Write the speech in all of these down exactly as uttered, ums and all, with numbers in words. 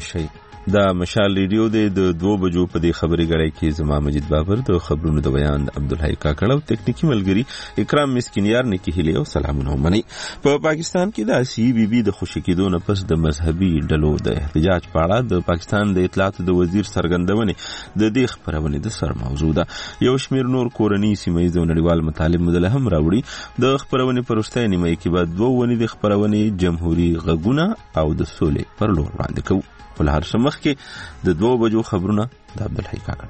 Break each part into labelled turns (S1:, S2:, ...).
S1: شئ. دا مشال ریډیو د دوه بجو په دې خبري غړي کې زما مجید بابر د خبرونو د بیان عبدالحی کاکړ او تکنیکی ملګری اکرام مسکینیار نه کېهلی او سلامونه مني. په پاکستان کې د سی بی بی د خوشی کېدو نه پس د مذهبي ډلو د احتجاج په اړه د پاکستان د اطلاعات د وزیر څرګندونه د دې خبرونه د سر موضوع ده. یو شمیر نور کورنی سیمایي او نړیوال مطالب مدله هم راوړي. د خبرونه پرسته نیمه کې بعد دوه ونی د خبرونه جمهوریت غږونه او د سولې پر لور باندې کوي. په هر سمخ کې د دوه بجو خبرونه د عبدالحی کاکړ.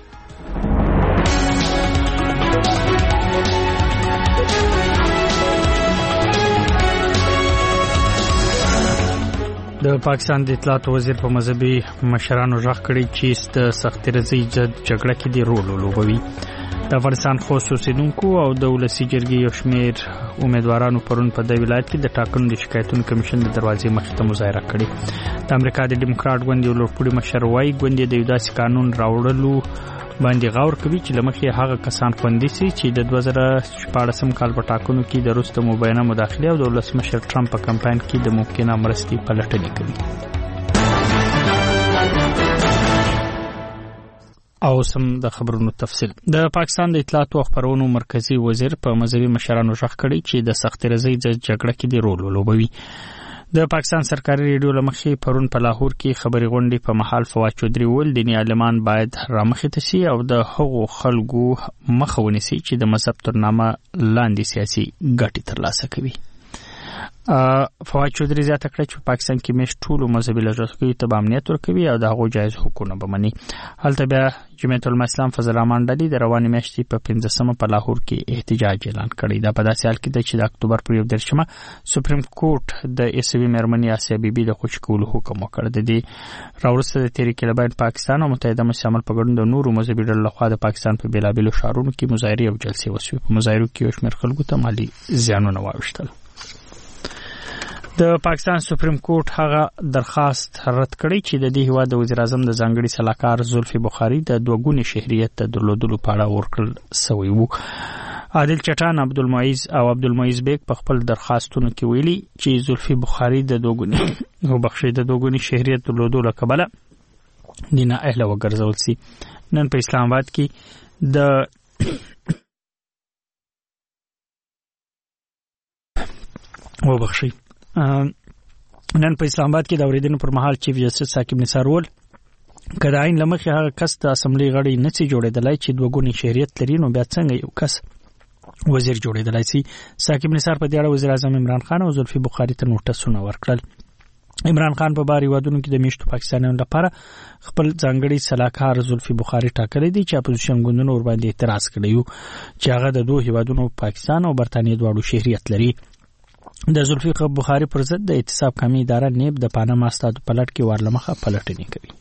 S2: د پاکستان د اطلاعات وزیر په مذهبي مشرانو ژغ کړی چې د سختي رضی جګړه کې دی رول ولوبوي. د افغانستان خصوصي اوسیدونکو او د ولسي جرګې یو شمېر امیدوارانو پرون په د ولایت کې د ټاکنو د شکایتونو کمیشن د دروازې مخې ته مظاهره کړې. د امریکا د ډیموکراټ ګوند یو لوړپوړي مشر وایي ګوند د یو داسې قانون راوړلو باندې غور کوي چې لمخې هغه کسان خوندي سي چې د دوه زره شپاړسم کال په ټاکنو کې د روس د مبینه مداخله او د ولسمشر ټرمپ په کمپاین کې د ممکنه مرستې پلټنې کوي. او سم د خبرونو تفصیل. د پاکستان د اطلاعات او خبرونو مرکزی وزیر په مذهبي مشرانو ژغ کړی چې د سختي رضی جګړه کې دی رول ولوبوي. د پاکستان سرکاري ریډیو لمخې پرون په لاهور کې خبري غونډې په محل فواد چودري ول دیني عالمان باید رامخې ته سي او د هغو خلکو مخه ونیسي چې د مذهب تر نامه لاندې سیاسي ګټې ترلاسه کوي. فواد چودري زیاته کړه چې پاکستان کې مش ټول مذهبي لږکیو ته امنیت ورکوي او دغه جایز حقوقونه به مني. هلته بیا جمعیت الاسلام فضل الرحمن ډلې د رواني میاشتې په پنځمه په لاهور کې احتجاج اعلان کړی. دا په داسې حال کې ده چې د اکتوبر پر یو دېرشمه سپریم کورټ د عیسوي مېرمنې آسیا بیبي د خوشي کولو حکم وکړ. د دې راوروسته د تحریک لبیک پاکستان او متحده مشامل په ګډون د نورو مذهبي ډلو لخوا د پاکستان په بیلابېلو ښارونو کې مظاهرې او جلسې وشوې. په مظاهرو کې یو شمېر خلکو ته مالي زیانونه واوښتل. د پاکستان سپریم کورټ هغه درخواست رد کړی چې د دې هیواد د وزیر اعظم د ځانګړي سلاکار زلفي بخاري د دوګوني شهریت د درلودلو په اړه ورکړل سوی وو. عادل چټان عبدالمعیز او عبدالمعیز بیگ په خپل درخواستونو کې ویلي چې زلفي بخاري د دوګوني او بخښي د دوګوني شهریت درلودلو کبله دینه اهل وګرځول سي. نن په اسلام آباد کې د او بخښي نن په اسلام آباد کې د اوریدنې پر مهال چیف جسټس ثاقب نثار ول کله عین لمخې هغه کس د اسمبلی غړي نه سي جوړېدلای چې دوګونی شهریت لري نو بیا څنګه یو کس وزیر جوړېدلای سي. ثاقب نثار په دې اړه وزیر اعظم عمران خان او زلفي بخاري ته نوټسونه ورکړل. عمران خان په باري وادونو کې د میشتو پاکستانیانو لپاره خپل ځانګړي سلاکار زلفي بخاري ټاکلي دي چې اپوزیشن ګوندونو ور باندې اعتراض کړی چې هغه د دوه هیوادونو پاکستان او برتانیې دواړو شهریت لري. د زلفي بخاري پر ضد د احتساب کمی اداره نیب د پاناما استادو پلټ کې ورلمخه پلټنې کوي.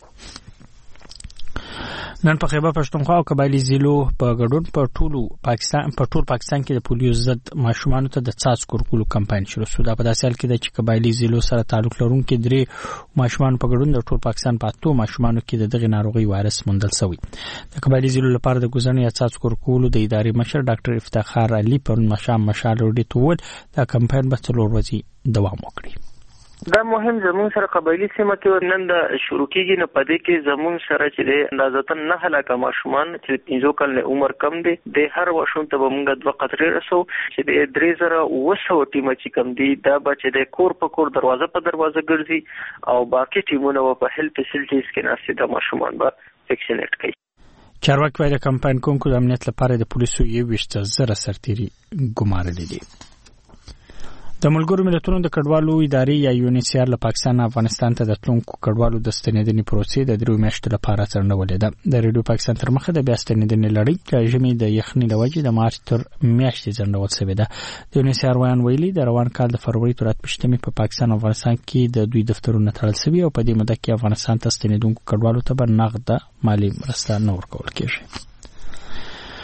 S2: نن په خیبر پښتونخوا او قبایلی ضلعو په ګډون په ټولو پاکستان په ټول پاکستان کې د پولیو ضد ماشومان ته د څاڅکو ورکولو کمپاین شروع شو. دا په داسې حال کې ده چې قبایلی ضلعو سره تعلق لرونکي درې ماشومان په ګډون د ټول پاکستان په اتو ماشومانو کې د دغه ناروغي وایرس موندل شوی. د قبایلی ضلعو لپاره د ګزنې یا څاڅکو ورکولو د ادارې مشر ډاکټر افتخار علي پرون مشام مشال وړي تول دا کمپاین به څلور ورځې دوام وکړي.
S3: دا مهم زمون سره قبایلی سیمه کې نن د شروع کېږي نو په دې کې زمون سره چې د اندازتن نه هلاکه ماشومان چې پنځه کال عمر کم دي د هر ماشوم ته موږ دوه قطرې رسو چې د درې زره اوه سوه ټیمه چې کم دي دا بچ د کور په کور دروازه په دروازه ګرځي او باقي ټیمونه په هیلث فیسیلیټیز کې ناشې د ماشومان به ویکسینیټ کوي.
S2: چارواکي د کمپاین کوونکو د امنیت لپاره د پولیسو یو ویشت زره سرتیري ګمارلي دي. د ملګرو ملتونو د کډوالو ادارې یا یونیسیار له پاکستان افغانستان ته د تلونکو کډوالو د ستنېدنې پروسې د درو میاشتو لپاره څرنولې ده. د ریډیو پاکستان تر مخه د بیا ستنېدنې لړۍ د ژمي د یخنۍ له وجې د مارچ تر میاشتې ځنډول شوې ده. د یونیسیار ویان ویلي د روان کال د فروری تر اتمشتمې په پاکستان او افغانستان کې د دوی دفترونه تړل شوي او په دې موده کې افغانستان ته ستنېدونکو کډوالو ته به نغده مالي مرسته نه ورکول کېږي.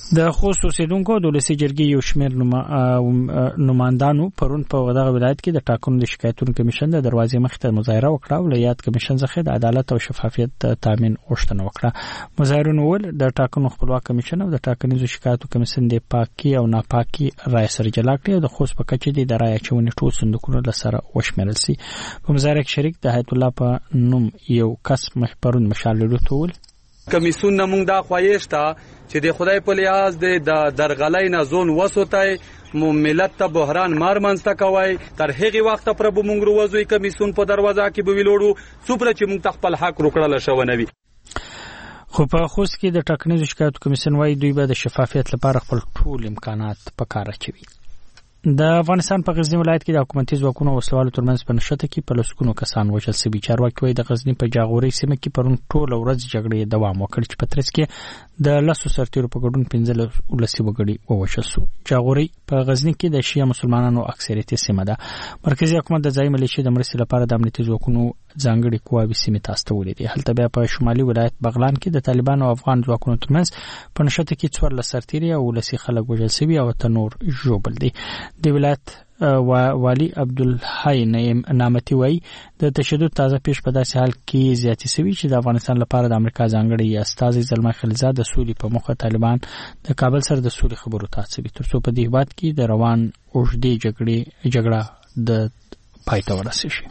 S2: د خوست اوسیدونکو د ولسي جرګې یو شمېر نمایندانو پرون په دغه ولایت کې د ټاکنو د شکایتونو کمیشن د دروازې مخې ته مظاهره وکړه او له یاد کمیشن څخه د عدالت او شفافیت تامین غوښتنه وکړه. مظاهرونو ول د ټاکنو خپلواک کمیشن او د ټاکنیزو شکایتو کمیسیون د پاکي او ناپاکي رای سره جلا کړي او د خوست په کچې د رای اچونې ټول صندوقونه له سره وشمیرل سي. په مظاهره کې شریک د حیات الله په نوم یو کس مخ پرون مشال لیدو ول
S4: کمیسون نمونږ دا خوایشتا چې د خدای په لیاز د درغلۍ نه زون وسوتای مو ملت ته بحران مار منځته کوي تر هغه وخت پر بمونږ وروځي کمیسون په دروازه کې به ویلوړو سپره چې موږ خپل حق روکړل شو نه وي.
S2: خو په خوست کې د ټاکنیزو شکایتو کمیسیون وايي دوی به د شفافیت لپاره خپل ټول امکانات په کار اچوي. د افغانستان په غزنی ولایت کې د حکومتي ځواکونو او وسلوالو ترمنځ په نښته کې په لسګونو کسان وژل شوي. چارواکي وايي د غزنی په جاغوري سیمه کې پرون ټوله ورځ جګړې دوام وکړ چې په ترڅ کې د لسو سرتیرو په ګډون پنځه ولسي وګړي ووژل شو. جاغوري په غزنی کې د شیعه مسلمانانو اکثریت سیمه ده. مرکزی حکومت د ځای ملیشیا د مرستې لپاره د امنیتي ځواکونو ځانګړي قواوې سیمې ته استولې دي. هلته بیا په شمالي ولایت بغلان کې د طالبانو او افغان ځواکونو ترمنځ په نښته کې څوارلس سرتیري او ولسي خلک وژل شوي او تنور ژوبل دي. د ولایت والی عبدالحی نعمتي وایي د تشدد تازه پیښ په داسې حال کې زیاتې شوي چې د افغانستان لپاره د امریکا ځانګړي استازي زلمي خلیلزاد د سولې په موخه طالبان د کابل سره د سولې خبرو ته هڅوي ترڅو په دې هیواد کې د روان اوږدې جګړې جګړه د پای ته ورسیږي.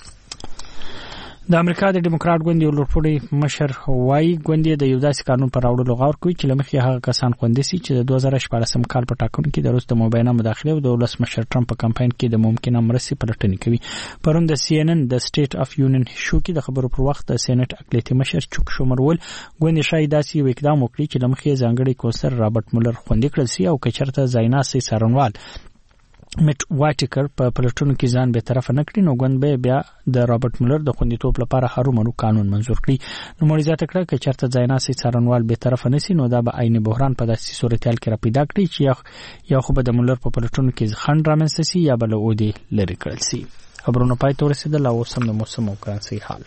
S2: د امریکا د ډیموکرات ګوند یو لوړپوړی مشر وایي ګوند د یو داسې قانون پر راوړلو غور کوي چې لمخې هغه کسان خوندي سي چې د دوه زره شپاړسم کال په ټاکنو کې د روس د مبینه مداخله او د ولسمشر ټرمپ په کمپاین کې د ممکنه مرستې پلټنې کوي. پرون د سی ان ان د سټیټ اف یونین شو کې د خبرو پر وخت د سېنات اقلیتي مشر چوک شومر ول ګوند شاید داسې یو اقدام وکړي چې لمخې ځانګړي کونسل رابرټ مولر خوندي کړل سي او کچرته زایناسي سارنوال میټ واټیکر په پلټونو کې ځان به طرف نه کړي نو ګوند به بیا د رابرټ مولر د خوندیتوب لپاره هرومرو قانون منزور کړي. نو مریضات کړه چې چرته ځایناسي سارنوال به طرف نه سي نو دا به عین بحران په داسې صورتحال کې را پیدا کړي چې یا خو به د مولر په پلټونو کې خند رامنځته سي یا بل اودي لري کړل سي. خبرونه پای ته ورسېدل او سم د موسم او کرنسي حال.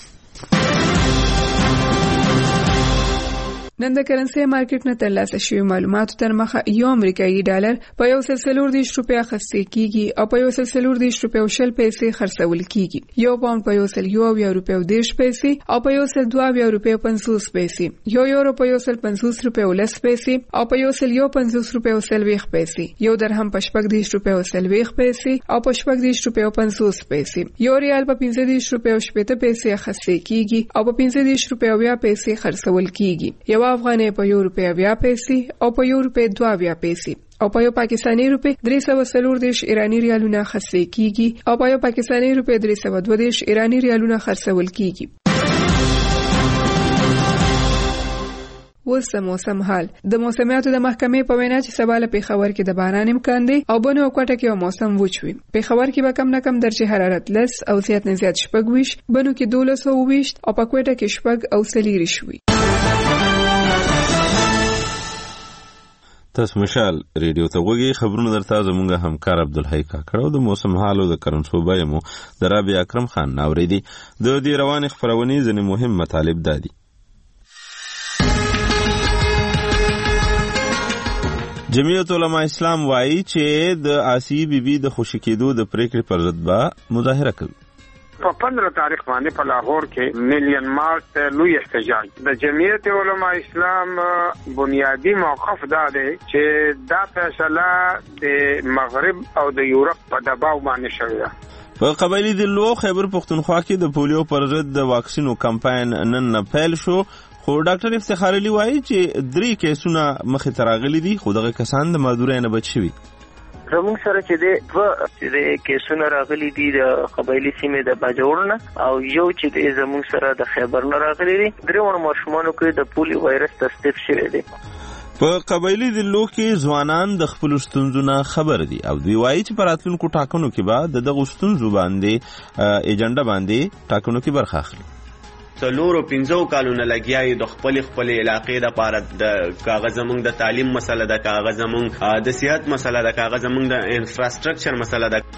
S5: نن د کرنسي مارکیټ نه ترلاسه شوی معلوماتو تر مخه یو امریکایي ډالر په یو سل څلور دېرش روپیا اخیستل کیږي او په یو سل څلور دېرش روپیا او شل پیسې خرڅول کیږي. یو پاوند په یو سل یو اویا روپیا او دېرش پیسې او په یو سل دوه اویا روپیا او پنځوس پیسې. یو یورو په یو سل پنځوس روپیا او لس پیسې او په یو سل یو پنځوس روپیا او څلوېښت پیسې. یو درهم په شپږ دېرش روپیا او څلوېښت پیسې او په شپږ دېرش روپیا او پنځوس پیسې. یو ریال په پنځه دېرش روپیا او شپېته پیسې اخیستل کیږي او په پنځه دېرش روپیا اویا پیسې خرڅول کیږي. یو افغانۍ په یو روپیا اویا پیسې او په یو روپیا دوه اویا پیسې او په یو پاکستاني روپیا درې سوه څلور دېرش ایراني ریالونه اخیستل کیږي او په یو پاکستاني روپیا درې سوه دوه دېرش ایراني ریالونه خرڅول کیږي. اوس موسم حال. د موسمیاتو د محکمې په وینا چې سبا له پېښور کې د باران امکان دی او بنو او کوټه کې موسم وچ وي. پېښور کې به کم نه کم درجه حرارت لس او زیات نه زیات شپږ ویشت، بنو کې دولس او ویشت او په کوټه کې شپږ او څلېرویشت وي.
S1: تاسو مشال ریډیو ته وګورئ. خبرونه درته زموږ همکار عبدالحی کاکړ او د موسم حال او د کرنسو بایمو د رابع اکرم خان ناوریدي. د دې روان خبرونه ځنې مهم مطالب دادي. جمعیت علماء اسلام وایي چې د آسی بی بی د خوشی کېدو د پریکړې پر ضد به مظاهره کوي.
S6: په پندرہ تاریخ باندې په لاهور کې میلیون مارچ لوی احتجاج. د جمعیت علماء اسلام بنیادی موقف دا دی چې دا فیصله د مغرب او د یورپ په دباو باندې شوې ده.
S1: په قبایلی دلو خیبر پختونخوا کې د پولیو پر ضد د واکسینو کمپاین نن نه پیل شو. خو ډاکټر افتخار علي وایي چې درې کیسونه مخې ته راغلي دي خو دغه کسان د معذورۍ نه بچ شوي.
S3: زموږ سره چې د دوه چې د کیسونه راغلي دي د قبایلي سیمې د باجوړ نه او یو چې د زموږ سره د خیبر نه راغلي دي. درېواړو ماشومانو کې د پولیو وایرس تصدیق شوی دی.
S1: په قبایلی دلو کې ځوانان د خپل ستونزو نه خبر دي او دوی وایي چې په راتلونکو ټاکنو کې به د دغو ستونزو باندې ایجنډا باندې ټاکنو کې برخه اخلي.
S7: څلورو پنځو کالونو لګیاي د خپل خپل علاقې د پاره د کاغذ زمونږ د تعلیم مسله د کاغذ زمونږ د صحت مسله د کاغذ زمونږ د انفراستراکچر مسله د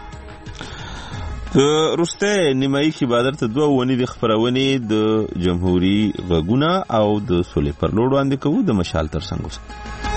S1: روسته نیمایي کې بادر ته دوه ونی د خبرونې د جمهوریت غږونه او د سولې پر لوړ باندې کوو د مشال تر څنګ.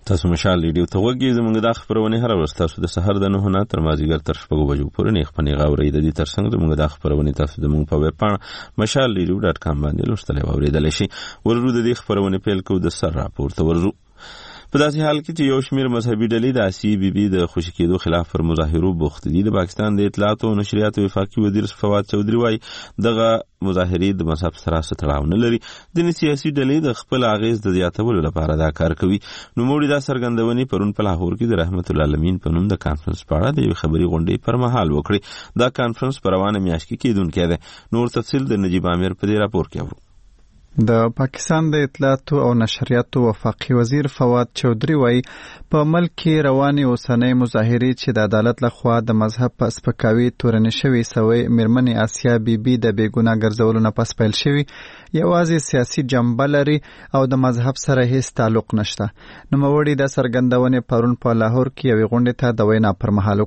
S1: تاسو مشال ریډیو ته وګورئ. زموږ د خبرونه هر ورځ تاسو د سحر د نه نه تر مازیګر تر شپږ بجو پورې نه خپنې غاوري د دې ترڅنګ زموږ د خبرونه تاسو د موږ په ویب پاڼه مشال ریډیو ډاټ کام باندې لوستلی او اوریدلی شئ. ورو د دې خبرونه پیل کوو د سر راپور ته ورځو. په داسې حال کې چې یو شمېر مذهبي ډلې د آسیې بي بي د خوشي کېدو خلاف پر مظاهرو بوخت دي. د پاکستان د اطلاعات او نشریاتو وفاقي وزیر فواد چودھری وايي دغه مظاهرې د مذهب سره څه تړاو نه لري. ځینې سیاسي ډلې د خپل اغېز د زیاتولو لپاره دا کار کوي. نوموړي دا څرګندونې پرون په لاهور کې د رحمت الله العالمین په نوم د کانفرنس په اړه د یوې خبري غونډې پر مهال وکړې. دا کانفرنس په روانه میاشت کې کېدونکی دی. نور تفصیل د نجیب عامر په دې راپور کې اورو.
S8: د پاکستان د اطلاعات او نشریاتو وفاقي وزیر فواد چودھری وايي په ملک کې رواني اوسنۍ مظاهرې چې د عدالت لخوا د مذهب په سپکاوي تورن شوی سوی میرمنې آسیا بي بي د بیګناه ګرځولو نه پس پیل شوی یوازې سیاسي جنبه لري او د مذهب سره هیڅ تعلق نشته. نوموړي د څرګندونې پرون په لاهور کې یوې غونډې ته د وینا پر مهال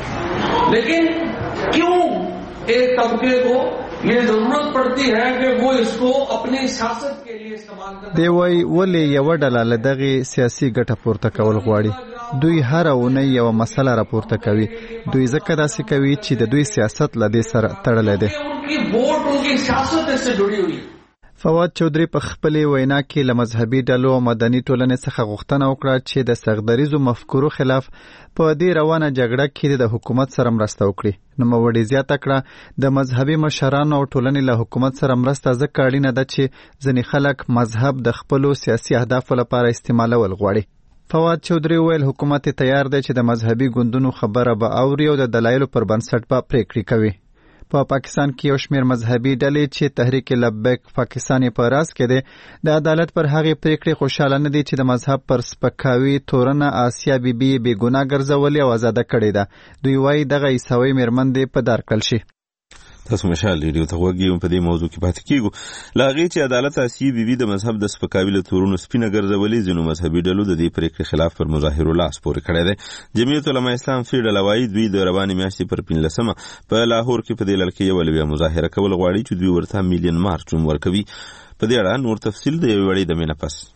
S8: وکړې.
S9: لیکن کیوں ایک طبقے کو یہ ضرورت پڑتی ہے کہ وہ اس کو اپنی سیاست کے لیے استعمال کرے.
S8: دی وای ولې یو ډله له دغه سیاسي ګټه پورته کول غواړي. دوی هر اونۍ یو مسله راپورته کوي. دوی ځکه داسې کوي چې د دوی سیاست له دې سره تړلی دی.
S9: ان کی ووٹ ان کی سیاست اس سے جڑی ہوئی.
S8: فواد چودھری په خپلې وینا کې له مذهبي ډلو او مدني ټولنې څخه غوښتنه وکړه چې د سغدریزو مفکورو خلاف په دې روانه جګړه کې د حکومت سره مرسته وکړي. نوموړي زیاته کړه د مذهبي مشرانو او ټولنې له حکومت سره مرسته ځکه اړینه ده چې ځینې خلک مذهب د خپلو سیاسي اهدافو لپاره استعمالول غواړي. فواد چودھری ویل حکومت تیار دی چې د مذهبي ګوندونو خبره به اوري او د دلایلو پر بنسټ به پریکړې کوي. په پا پاکستان کې یو شمېر مذهبي ډلې چې تحریک لبیک پاکستاني په راس کې دي د عدالت پر هغې پریکړې خوشحاله نه دي چې د مذهب پر سپکاوي تورنه آسیا بي بي بېګناه ګرځولې او آزاده کړې ده. دوی وایي دغه عیسوي مېرمن دې په دار کړل شي.
S1: تاسو مشال ریډیو ته وګورئ. په دې موضوع کې پاتې کیږو. لا هغې چې عدالت آسیې بي بي د مذهب د سپکاوي له تورونو سپینه ګرځولې ځینو مذهبي ډلو د دې پریکړې خلاف پر مظاهرو لاس پورې کړی دی. جمعیت علما اسلام فی ډله وایي دوی د روانې میاشتې پر پنځلسمه په لاهور کې په دې لړ کې یوه بیا مظاهره کول غواړي چې دوی ورته میلیون مارچ نوم ورکوي. په دې اړه نور تفصیل د یوې وړې دمې نه پس.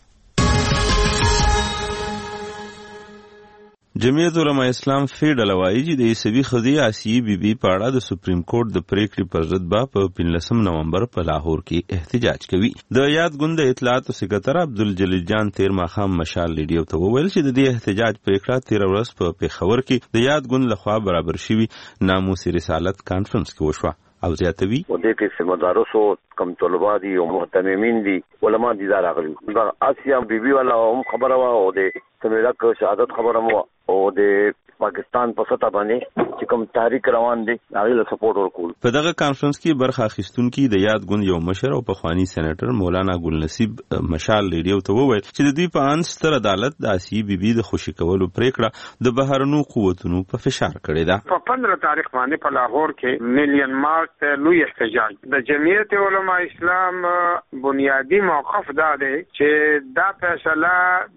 S1: جمعیت علما اسلام فی ډله وایي چې د عیسوي ښځې آسیې بي بي په اړه د سپریم کورټ د پریکړې پر ضد به په پنځلسم نومبر په لاهور کې احتجاج کوي. د یاد ګوند د اطلاعاتو سکرټر عبدالجلیل جان تیر ماښام مشال ریډیو ته وویل چې د دې احتجاج پریکړه تیره ورځ په پېښور کې د یاد ګوند لخوا برابر شوي ناموس رسالت کانفرنس کې وشوه. او زیاتوي
S10: و دې کې چې مدارسو کم طلبا دي او محتممین دي علما دي دا راغلي. دا آسیا بي بي والا هم خبره وا او د تملک شهادت خبره مو او د پاکستان په سطح باندې چې کوم تحریک روان دي هغه له سپورټ ورکول.
S1: په دغه کانفرنس کې برخه اخیستونکي د یاد ګوند یو مشر او پخوانی سېنیټر مولانا ګل نصیب مشال ریډیو ته وویل چې د دوی په ان ستر عدالت د آسیې بي بي د خوشي کولو پریکړه د بهرنو قوتونو په فشار کړې ده.
S6: په پندرہ تاریخ باندې په لاهور کې میلیون مارچ ته لوی احتجاج د جمعیت علما اسلام بنیادی موقف دا دی چې دا فیصله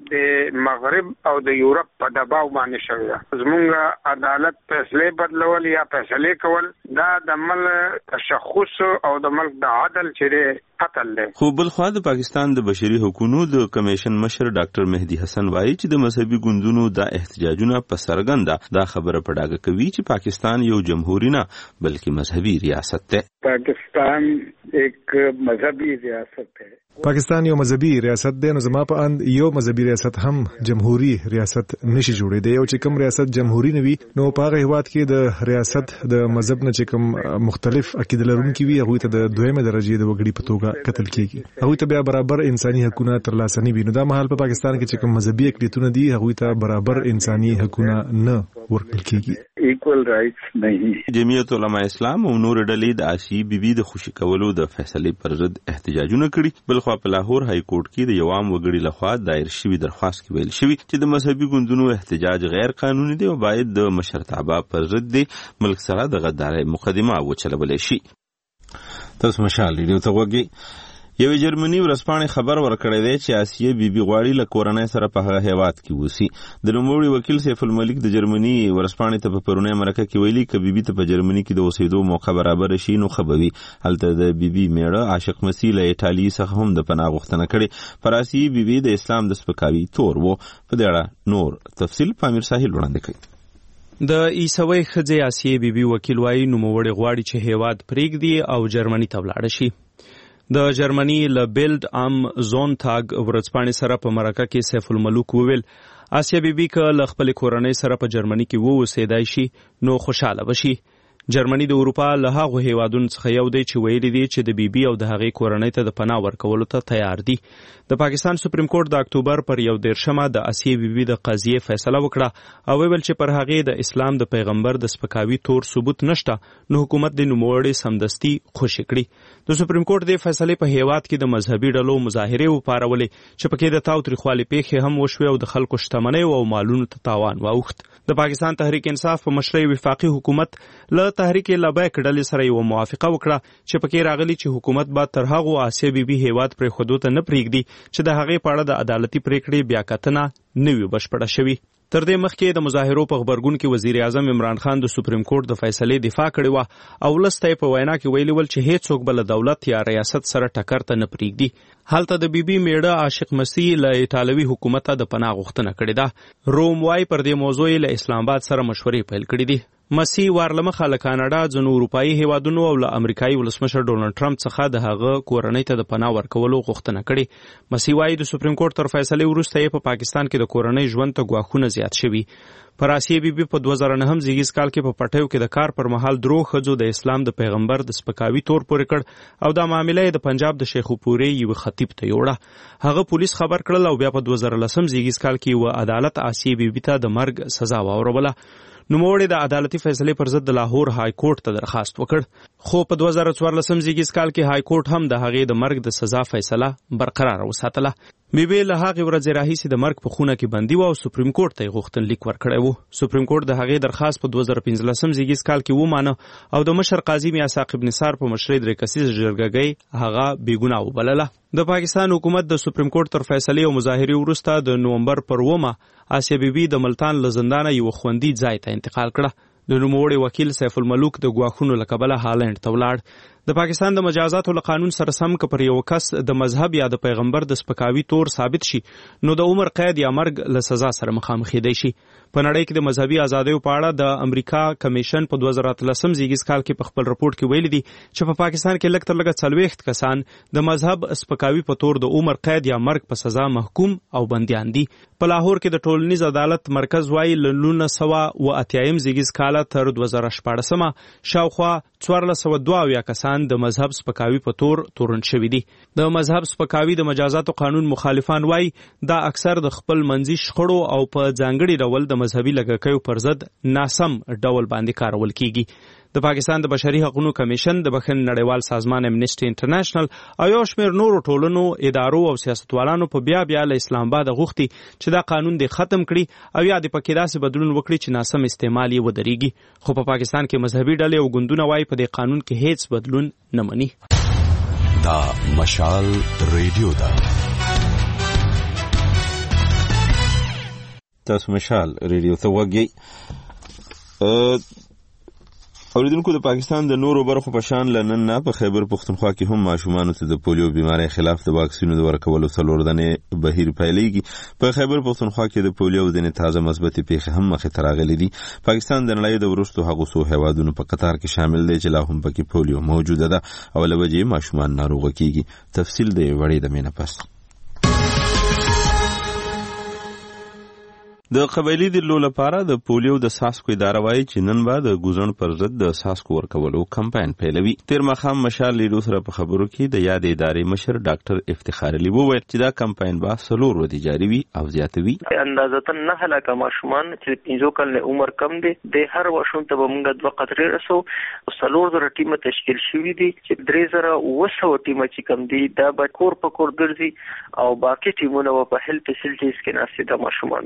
S6: د مغرب او د یورپ په دباو باندې شوی ده. زمونږ عدالت فیصله بدلول یا فیصله کول دا د ملک تشخص او د ملک د عدل چې قتل دی.
S1: خو بل خوا د پاکستان د بشري حقوقو د کمیشن مشر ډاکټر مهدي حسن وایي چې د مذهبي ګوندونو د احتجاجونه په څرګنده دا خبره په ډاګه کوي چې پاکستان یو جمهوریت نه بلکې مذهبي ریاست دی.
S11: پاکستان ایک مذهبی ریاست ہے.
S12: پاکستان یو مذهبي ریاست دی. نو زما په اند یو مذهبي ریاست هم جمهوری ریاست نشي جوړېدی. یو چې کوم ریاست جمهوری نه وي نو په هغه هیواد کې د ریاست د مذهب نه چې کوم مختلف عقیده لرونکي وي هغوی ته د دویمه درجې د وګړي په توګه قتل کیږي. هغوی ته بیا برابر انساني حقوقونه ترلاسه نه وي. نو دا مهال په پاکستان کې چې کوم مذهبي اقلیتونه دي هغوی ته برابر انساني حقوقونه نه ورکړل کیږي.
S11: ایکوال رائټس نه.
S1: جمعیت علما اسلام او نور ډلې د آسیې بي بي د خوشي کولو د فیصلې پر ضد احتجاجونه کړي. بل خو په لاهور های کورټ کې د یو عام وګړي لخوا دایر شوی درخواست کې ویل شوی چې د مذهبي ګوندونو احتجاج غیر قانوني دی او باید د مشرتابه پر ضد دی ملک سره د غدارۍ مقدمه وچلول شي. تاسو مشال ریډیو ته وګورئ. یو جرمني ورسپانې خبر ورکړی دی چې آسیه بیبي غواړي له کورنۍ سره په هغه هیواد کې اوسي. د نوموړي وکیل سیف الملک د جرمني ورسپانې ته په پرونی مرکه کې ویلي که بیبي ته په جرمني کې د اوسېدو موقع برابر شي نو ښه به وي. هلته د بیبي میړه عاشق مسیح له ایټالیې څخه هم د پناه غوښتنه کړې. پر آسیې بیبي د اسلام د سپکاوي تور و. په دې اړه نور تفصیل پامیر ساحل وړاندې کوي.
S13: د عیسوي ښځې آسیې بیبي وکیل وایي نوموړی غواړي چې هیواد پرېږدي او جرمني ته ولاړه شي. د جرمني له بیلډ ام زونتاګ ورځپاڼې سره په مرکه کې سیف الملوک وویل آسیه بیبي که له خپلې کورنۍ سره په جرمني کې واوسېدای شي نو خوشحاله به شي. جرمني د اروپا له هغو هیوادونو څخه یو دی چې ویلي دي چې د بیبي او د هغې کورنۍ ته د پناه ورکولو ته تیار دي. د پاکستان سپریم کورټ د اکتوبر پر یو دېرشمه د آسیې بیبي د قضیې فیصله وکړه او ویل چې پر هغې د اسلام د پیغمبر د سپکاوي تور ثبوت نشته نو حکومت د نوموړي سمدستي خوشي کړي. د سپریم کورټ د فیصلې په هیواد کې د مذهبي ډلو مظاهرې وپارولې چې پکې د تاوتریخوالي پیښې هم وشوې او د خلکو شتمنۍ او مالونو ته تاوان واوښت. د پاکستان تحریک انصاف په مشرۍ وفاقي حکومت له تحریک لبیک ډلې سره یوه موافقه وکړه چې پکې راغلي چې حکومت به تر هغو آسیه بیبي هیواد پرېښودو ته نه پرېږدي چې د هغې په اړه د عدالتي پرېکړې بیاکتنه نه وي بشپړه شوې. تر دې مخکې د مظاهرو په غبرګون کې وزیر اعظم عمران خان د سپریم کورټ د فیصلې دفاع کړې وه او ولس ته یې په وینا کې ویلي ول چې هیڅوک به له دولت یا ریاست سره ټکر ته نه پرېږدي. هلته د بیبي میړه عاشق مسیح له ایټالوي حکومته د پناه غوښتنه کړې ده. روم وايي پر دې موضوع یې له اسلام آباد سره مشورې پیل کړې دي. مسیح وارلمخه له کاناډا ځینو اروپایي هیوادونو او له امریکایي ولسمشر ډونالډ ټرمپ څخه د هغه کورنۍ ته د پناه ورکولو غوښتنه کړې. مسیح وايي د سپریم کورټ تر فیصلې وروسته یې په پاکستان کې د کورنۍ ژوند ته ګواښونه زیات شوي. پر آسیې بیبي په دوه زره نهم زیږیز کال کې په پټیو کې د کار پر مهال درو ښځو د اسلام د پیغمبر د سپکاوي تور پورې کړ او دا معامله یې د پنجاب د شیخوپورې یوه خطیب ته یوړه. هغه پولیس خبر کړل او بیا په دوه زره لسم زیږیز کال کې یوه عدالت آسیې بیبي ته د مرګ سزا واوروله. نوموړي د عدالتي فیصلې پر ضد د لاهور های کورټ ته درخواست وکړ خو په دوه زره څوارلسم زیږیز کال کې های کورټ هم د هغې د مرګ د سزا فیصله برقراره وساتله. بیبي له هغې ورځې راهیسې د مرګ په خونه کې بندي وه او سپریم کورټ ته یې غوښتنلیک ورکړی و. سپریم کورټ د هغې درخواست په دوه زره پنځلسم زیږیز کال کې ومانه او د مشر قاضي میا ساقب نثار په مشرۍ درې کسیزه جرګګۍ هغه بېګناه وبلله. د پاکستان حکومت د سپریم کورټ تر فیصلې او مظاهرې وروسته د نومبر پر اوومه آسیه بیبي د ملتان له زندانه یوه خوندي ځای ته انتقال کړه. د نوموړي وکیل سیف الملوک د ګواښونو له کبله هالند ته ولاړ. د پاکستان د مجازاتو له قانون سره سم که پر یو کس د مذهب یا د پیغمبر د سپکاوي تور ثابت شي نو د عمر قید یا مرګ له سزا سره مخامخېدی شي. په نړۍ کې د مذهبي ازادیو په اړه د امریکا کمیشن په دوه زره اتلسم زیږیز کال کې په خپل رپورټ کې ویلي دي چې په پاکستان کې لږ تر لږه څلوېښت کسان د مذهب سپکاوي په تور د عمر قید یا مرګ په سزا محکوم او بندیان دي. په لاهور کې د ټولنیز عدالت مرکز وایي له نولس سوه اوه اتیایم زیږیز کاله تر دوه زره شپاړسمه شاوخوا څوارلس سوه دوه اویا کسان د مذهب سپکاوي په تور تورن شوي دي. د مذهب سپکاوي د مجازاتو قانون مخالفان وایي دا اکثر د خپل منځي شخړو او په ځانګړي ډول د مذهبي لږکیو پر ضد ناسم ډول باندې کارول کیږي. د پاکستان د بشري حقوقو کمیشن د بخښنې نړیوال سازمان امنیسټي انټرنیشنل او یو شمېر نورو ټولنو ادارو او سیاستوالانو په بیا بیا له اسلام آباد غوښتي چې دا قانون دې ختم کړي او یا دې پکې داسې بدلون وکړي چې ناسم استعمال یې ودرېږي. خو په پاکستان کې مذهبي ډلې او ګوندونه وایي په دې قانون کې هیڅ بدلون نه مني.
S14: دا مشال ریډیو ده.
S1: تاسو مشال ریډیو ته وګورئ. اوریدونکو د پاکستان د نورو برخو په شان لنن نه په خیبر پختونخوا کې هم ماشومانو ته د پولیو بیمارۍ خلاف د واکسینو د ورکولو څلور دنې بهیر پیلېږي. په خیبر پختونخوا کې د پولیو ځینې تازه مثبتې پیښې هم مخې ته راغلي دي. پاکستان د نړۍ د وروستو هغو څو هیوادونو په قطار کې شامل دی چې لا هم پکې پولیو موجوده ده او له وجې ماشومان ناروغه کیږي. تفصیل د وړې د مینه پس. د قبایلي درلو لپاره د پولیو د ساسکو اداره وایي چې نن به د ګوزن پر ضد د ساسکو ورکولو کمپاین پیلوي. تیر ماښام مشال لیډو سره په خبرو کې د یاد ادارې مشر ډاکټر افتخار علي وویل چې دا کمپاین به څلور ورځې جاري وي او زیاتوي.
S3: اندازه نه هلاکه ماشومان چې پنځو کلنې عمر کم دی د هر ماشوم ته به موږ دوه قطرې رسو او څلور زره ټیمه تشکیل شوي دي چې درې زره اووه سوه ټیمه چې کم دي دا به کور په کور ګرځي او باقي ټیمونه به په هیلث فیسلټیز کې ناستې. دا ماشومان به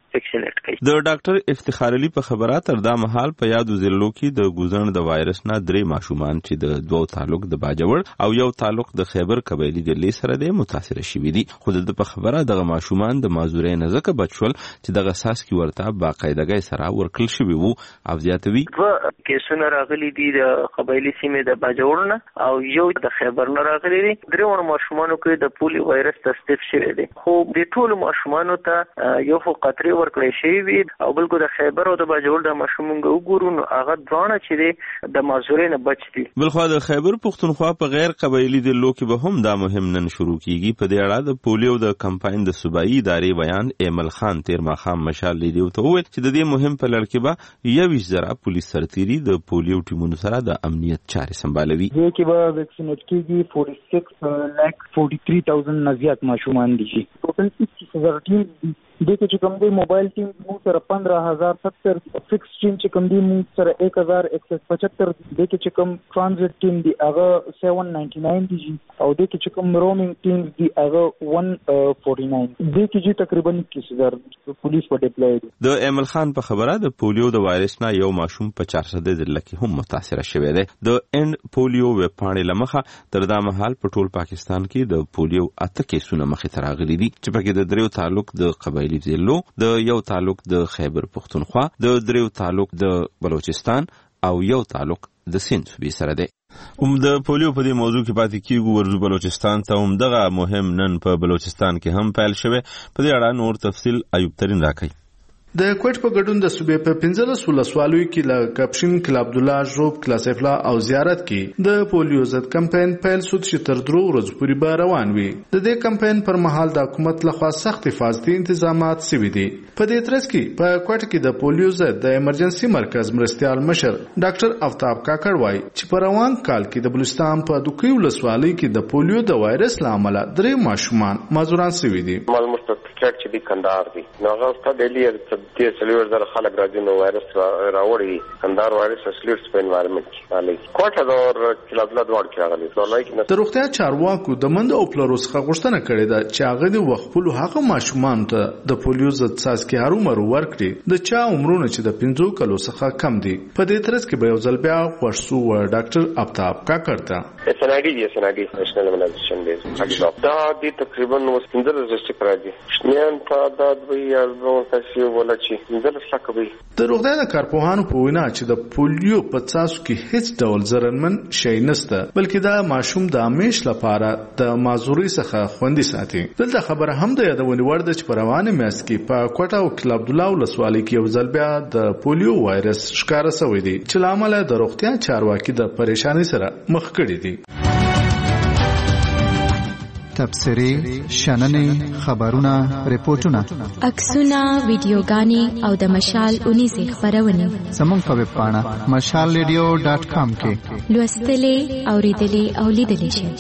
S3: ویکسینیټ کوي.
S1: د ډاکټر افتخار علي په خبره تر دا مهال په یادو ضلعو کې د ګوزن د وایرس نه درې ماشومان چې د دوو تعلق د باجوړ او یو تعلق د خیبر قبایلی ضلع سره د متاثر شوي دي. خو د په خبره دغه ماشومان د مازورۍ نه ځکه بچ شول چې دغه اساس کې ورته باقاعدګۍ سره ورکړل شوي وو. او زیاتوي
S3: دوه کیسونه راغلي دي د قبایلی سیمې د باجوړ نه او یو د خیبر نه راغلي دي. درې ماشومانو کې د پولیو وایرس تصدیق شوی دی. خو د ټولو ماشومانو ته یو خو قطري ورکړی شوی وي او بل کو د خیبر او د باجوړ د ماشومانو وګورو نو هغه دونه چې دی د مازورۍ نه بچ دي.
S1: بل خو د خیبر پښتونخوا په غیر قبایلی ضلعو کې به هم دا مهم نن شروع کیږي. په دې اړه د پولیو د کمپاین د صوبایي ادارې بیان ایمل خان تیر ماښام مشال لیدو ته وویل چې د دې مهم په لړ کې به یویشت زره پولیس سرتیري د پولیو ټیمونو سره د امنیت چارې سمبالوي.
S15: دې کې به ویکسینیټ کیږي forty-six lakh forty-three thousand نه زیات ماشومان دي. ټوټل پچیس هزار ټیم دي. دې کې چې کوم دی موبایل ټیم موږ سره پندرہ هزار ستر، فکس ټیم چې کوم دی موږ سره ایک هزار ایک سو پچہتر. دې کې چې کوم ټرانزیت ټیم دی هغه سیون ناینٹی نائن دی او دې کې چې کوم رومینګ ټیم دی هغه ون فورٹی نائن. دې کې چې تقریبا اکیس هزار پولیس په ډیپلوي دي.
S1: د ایمل خان په خبره د پولیو د وایرس نه یو ماشوم په چارصد ضلع کې هم متاثر شوی دی. د اند پولیو ویب پاڼې لمخه تر دا مهال په ټول پاکستان کې د پولیو اته کیسونه مخې ته راغلي دي چې پکې د دریو تعلق د قبایلی ضلعو، د یو تعلق د خیبر پښتونخوا، د دریو تعلق د بلوچستان او یو تعلق د سند صوبې سره دی. هم د پولیو په دې موضوع کې پاتې کیږو ورزو بلوچستان ته. هم دغه مهم نن په بلوچستان کې هم پیل شوی. په دې اړه نور تفصیل ایوب ترین راکړي.
S16: د کوټ په ګډون د صوبې په پنځلس ولسوالیو کې له کپشن کلا عبدالله ژوب کلاسفلا او زیارت کې د پولیو ضد کمپاین پیل شو چې تر درو ورځو پورې به روان وي. د دې کمپاین پر مهال د حکومت لخوا سخت حفاظتي تنظیمات شوي دي. په دې ترڅ کې په کوټ کې د پولیو ضد د ایمرجنسي مرکز مرستیال مشر ډاکټر افتاب کاکړ وایي چې په روان کال کې د بلوچستان په دوکي ولسوالۍ کې د پولیو د وایرس له امله درې ماشومان مازوران شوي دي.
S17: معلومات ټریک چې د کندهار دي نو هغه ستاسو ډیلی د سلور زره خلک راځي نو وایرس راوړي. کندهار وایرس اسلیټس په انوایرنمنت کې علي کوټه د اور کلابلا دوړ کې راغلي. ځلای کې
S16: د روغتیا چارواکو د مند او پلرو څخه غوښتنه کړې ده چې هغه د وخپلو هغه ماشومان ته د پولیو ضد څاڅکي هرومرو ورکړي د چا عمرونه چې د پنځو کلو څخه کم دي. په دې ترڅ کې به یو ځل بیا خوښ شو ډاکټر افتاب کاکړ ته
S17: اس ان ای ډي دی اس ان ای ډي نېشنل ایمونایزیشن دی دا د تقریبا نو پنځه ډسټریکټ راځي. شنیان تعداد وی ارزو تاسو ولچی
S16: د روغتیا د کارپوهانو په وینا چې د پولیو په څاڅکو کې هیڅ ډول ضررمن شی نشته بلکې دا ماشوم د همیش لپاره د مازوري څخه خوندي ساتي. دلته خبره هم د یادونې وړ ده چې په روانه میاشت کې په کوټه او کلا عبدالله ولسوالۍ کې یو ځل بیا د پولیو وایرس ښکاره شوی دی چې له امله د روغتیا چارواکي د پریشانی سره مخ کړي دي.
S8: تبصرې، شننې، خبرونه، ریپورتونه،
S18: عکسونه، ویډیوګانې او د مشال اونیزې خبرونه
S8: زموږ په ویب پاڼه مشال ریډیو ډاټ کام کې
S18: لوستلې، اوریدلې او لیدلې شئ.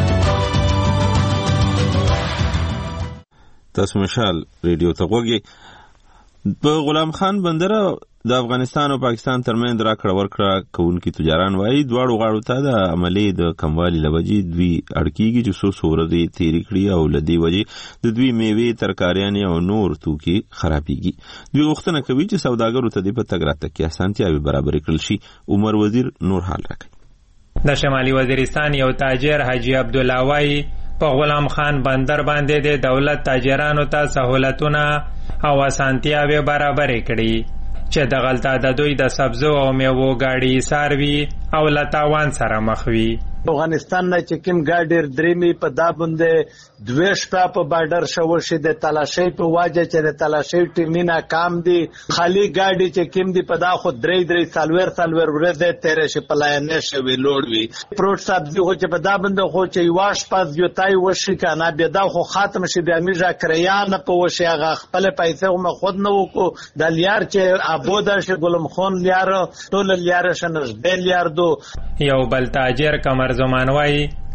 S1: تاسو مشال ریډیو ته غوږی. په غلام خان بندر د افغانستان او پاکستان ترمنځ راکړه ورکړه کوونکي تجاران وایي دواړو غاړو ته د عملي د کموالي لوجې دوی اړکیږي چې څو څو ورځې تېرې کړي او له دې وجې د دوی میوې، ترکاریانې او نور توکي خرابېږي. دوی غوښتنه کوي چې سوداګرو ته د په تګ راتګ کې اسانتیاوې برابرې کړل شي. عمر وزیر نور حال راکوي.
S19: د شمالي وزیرستان یو تاجر حاجی عبدالله وایي په غلام خان بندر باندې د دولت تاجرانو ته سہولتونه او اسانتیاوې برابرې کړي چې دغلته د دوی د سبزو او میوو گاډي ساروي او لتاوان سره مخ وي.
S20: افغانستان نه چې کوم ګاډي درېمي په دا باندې دوه شپه په بارډر شو شي د تلاشي په واجه چې د تلاشي ټیمینا کام دي خالی ګاډي چې کوم دي په دا خو درې درې سالور سالور ورته تیر شي پلاینه شوی لوړ وي. پروت سبزي خو چې په دا باندې خو چې واش پاس یو تای وشي کنه بیا دا خو ختم شي بیا میجا کریان په وشي هغه خپل پیسې هم خود نه وکړو د لیار چې ابودا شي ګلم خون لیار ټول لیار شنه د لیار دو.
S19: یو بل تاجر کمر زمانوي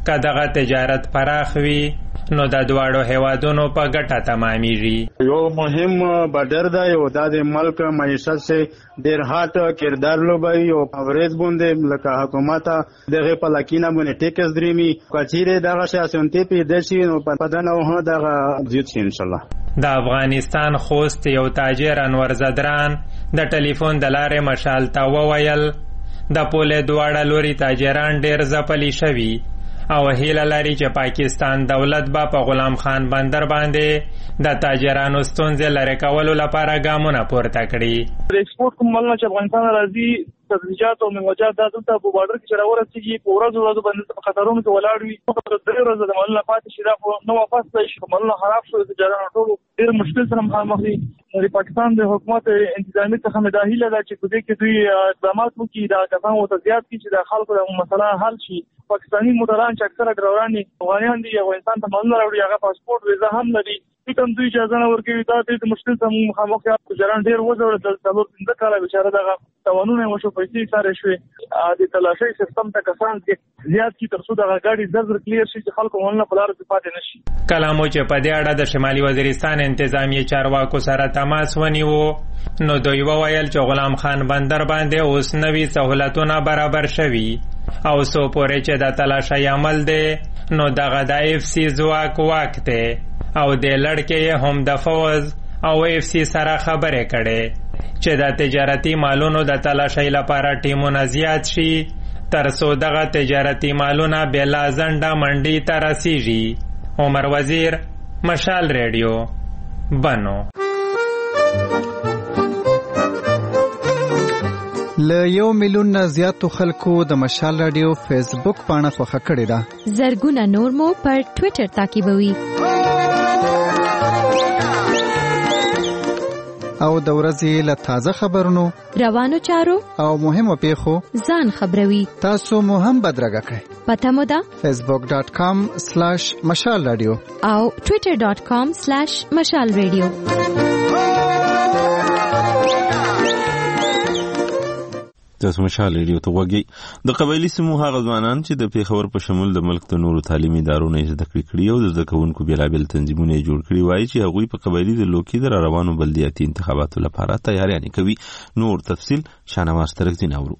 S19: که دغه تجارت پراخ وي نو د دواړو هیوادونو په ګټه تمامیږي.
S21: یو مهم بډر دا یو د ملک معیشت سه ډیر هاټ کردار لوبوي او اورز باندې لکه حکومت دغه په لکینه باندې ټیکس درېمي کچیره دغه سیاسي په دشي نو په دنه هو دغه زیات شي ان شاء الله.
S19: د افغانستان خوست یو تاجر انور زدران د ټلیفون د لارې مشال ته وویل د پولې دواړه لوري تاجران ډیر ځپلي شوي او هیله لري چې پاکستان دولت به په غلام خان بندر باندې د تاجرانو ستونزې لرې کولو لپاره ګامونه پورته کړي.
S22: د ایکسپورټ کوم مال چې افغانستان راځي تدریجات او منوجات د دلته په بارډر کې چې راورسېږي په ورځو ورځو باندې په خطرونو کې ولاړ وي. په درې ورځې د مالونه پاتې شي دا خو نو واپس ته شي مالونه خراب شو تجارانو ټول ډېر مشکل سره مخامخ دي. د پاکستان د حکومت انتظامی څخه مې دا هیله ده چې په دې کې دوی اقدامات وکړي دا کسان ورته زیات کړي چې د خلکو د مسله حل شي. پاکستاني موټران چې اکثره ډرایوران افغانان دي افغانستان ته مالونه راوړي هغه پاسپورت ویزا هم لري کوم دوی اجازه نه ورکوي دا د مشکل سره مخامخ یو تجاران ډیر وځول د څلور پنځه کاله بشاره دغه توانونه مو شو پیسې سره شوې د تلاشي سیستم ته کسان کې زیات کی ترڅو دغه گاډي زر کلیر شي چې خلکو مونږ په لار کې پاتې نشي.
S19: کلامو چې په دې اړه د شمالي وزیرستان انتظامی چارواکو سره تماس ونیو نو دوی وویل چې غلام خان بندر باندې اوس نوي سہولتونه برابر شوي او سو پورې چې د تلاشي عمل دی نو دغه د اف سی ځواک واک دی او د لړکې هم د فوز او اف سی سره خبرې کړي چې د تجارتي مالونو د تلاشي لپاره ټیمونه زیات شي تر څو دغه تجارتي مالونه بلا ځنډه منډي ته رسیږي. عمر وزیر، مشال ریډیو، بنو.
S8: له یو میلیون نه زیاتو خلکو د مشال رادیو فیسبوک پاڼه خوښه کړې ده.
S18: زرګونه نور مو پر ټوئیټر تعقیبوي
S8: او د ورځې له تازه خبرونو،
S18: روانو چارو
S8: او مهمو پیښو
S18: ځان خبروي.
S8: تاسو مو هم بدرګه کړئ.
S18: پته مو ده
S8: فیسبوک ډاٹ کام سلیش مشال رادیو
S18: او ټوئیټر ډاٹ کام سلیش مشال رادیو.
S1: تاسو مشال ریډیو ته وګورئ. د قبایلی سیمو هغه ځوانان چې د پیښور په شمول د ملک د نورو تعلیمي ادارو نه زده کړې کړي او د زده کوونکو بیلابل تنظیمونه جوړ کړي وایي چې هغوی په قبایلی د لوکي د روانو بلدیاتي انتخاباتو لپاره تیاریانې کوي. نور تفصیل شانواز ترکزی ناورو.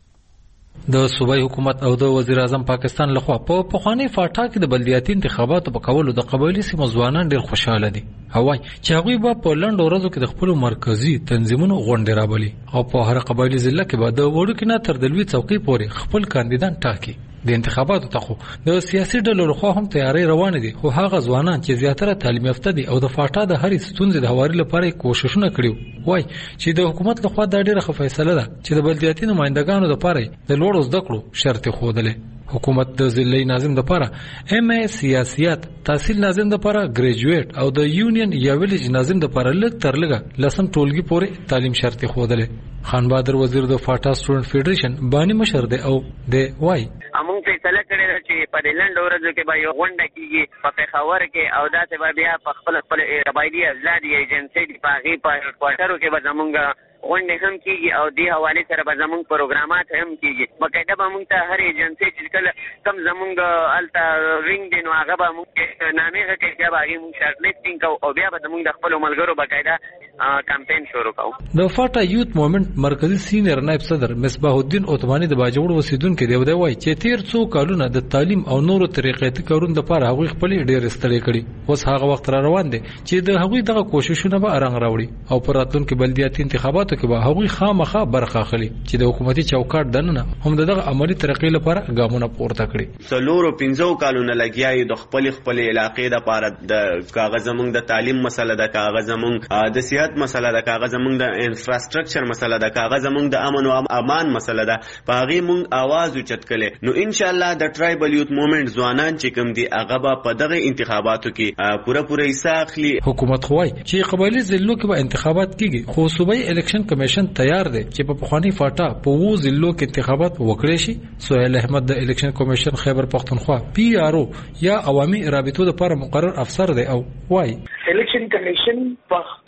S23: د صوبای حکومت او د وزیر اعظم پاکستان لخوا په پخوانی فاټا کې د بلدیاتي انتخاباتو په کولو د قبایلی سیمو ځوانان ډېر خوشاله دي. هوای چې هغوی به په لنډو ورځو کې د خپل مرکزی تنظیمونو غونډې رابلي او په هر قبایلی ضلع کې به د وړوکي نه تر د لوی څوکۍ پورې خپل کاندیدان ټاکي. د انتخاباتو ته خو د سیاسي ډلو لخوا هم تیاری روانه دي خو هغه ځوانان چې زیاتره تعلیم یافته دي او د فاټا د هرې ستونزې د هواري لپاره کوششونه کړي وای چې د حکومت لخوا دا ډیره ښه فیصله ده چې د بلدیاتي نمائندګانو لپاره د لوړو زده کړو شرط خوده. حکومت د ضلعي ناظم لپاره ایم ای سیاسيات، تحصیل ناظم لپاره ګریجویټ او د یونین یا ویلیج ناظم لپاره لږ تر لږه لسم ټولګي پورې تعلیم شرط خوده. خان بهادر وزیر د فاټا سټوډنټ فیډریشن بانی مشر دی او دی وای
S24: امون فیصله کړې ده چې په دې لنډ ورځو کې به یو غونډه کیږي په پېښور کې او داسې به بیا په خپل خپل قبایلي اضلاع ایجنسۍ دي په هغې په هډکواټرو کې به زمونږ غونډې هم کیږي او دې حوالې سره به زمونږ پروګرامات هم کیږي. باقاعده به مونږ ته هر ایجنسۍ چې کله کم زمونږ هلته وینګ دی نو هغه به مونږ نامې غږی بیا به هغې مونږ شارټ لیسټینګ کوو او بیا به زمونږ د خپلو ملګرو باقاعده کمپین شروع کوو.
S23: د فاټا یوت موومنټ مرکزی سینیر نائب صدر مصباح الدین عثماني د باجوړ اوسیدونکو دی دی وایي چې تیر څو کالونه د تعلیم او نورو طریقې کارون د لپاره هغوی خپل ډېر ستړي کړي. اوس هغه وخت را روان دي چې د هغوی دغه کوششونه به رنګ راوړي او پر راتلونکي بلدیاتي انتخاباتو کې به هغوی خامخا برخه اخلي چې د حکومتي چوکاټ دننه هم دغه عملی طریقې لپاره ګامونه پورته کړي.
S7: څلورو پنځو کالونو لګیاي د خپل خپل علاقې لپاره د کاغذ زمونږ د تعلیم مسله د کاغذ زمونږ د صحت مسله د کاغذ زمونږ د انفراستراکچر مسله د کاغذ زمونږ د امن او امان مسله ده په هغې مونږ आवाज اوچت کړی. نو ان شاء الله د ټرایبل یوت موومنټ ځوانان چې کوم دي هغه به په دغه انتخاباتو کې پوره پوره حصہ اخلي.
S23: حکومت خوای چې قبایلی ضلعو کې به انتخابات کیږي خو صوبایي الیکشن کمیشن تیار دی چې په پخوانی فاټا په وو ضلعو کې انتخابات وکړي شي. سهیل احمد د الیکشن کمیشن خیبر پختونخوا پی آر او یا عوامي رابطو لپاره مقرر افسر دی او وای
S25: الیکشن کمیشن په خپل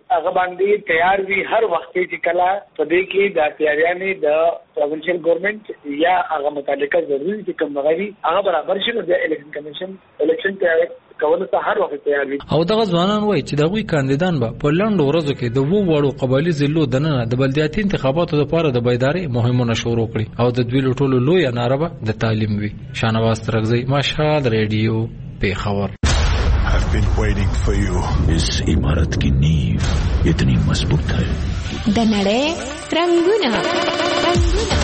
S2: هغه باندې تیار وي هر وخت چې کله په دې کې د تیاریانې د پروینشل ګورنمنت یا هغه متعلقه ضروري چې کوم غوي هغه برابر شي نو د الیکشن کمیشن الیکشن تیار کول ته هر وخت تیار وي.
S23: او دغه ځوانان وایي چې دغوی کاندیدان به په لنډو ورځو کې د وو وړو قبایلي ضلعو دننه د بلدیاتي انتخاباتو لپاره د بیدارۍ مهمونه شروع کړي او د دوی له ټولو لویه ناره به د تعلیم وي. شانواز ترغزی، مشهد ریډیو، پیښور.
S4: I've been waiting for you.
S5: इस इमारत की नींव इतनी मजबूत है.
S18: د نړۍ رنگونه رنگونه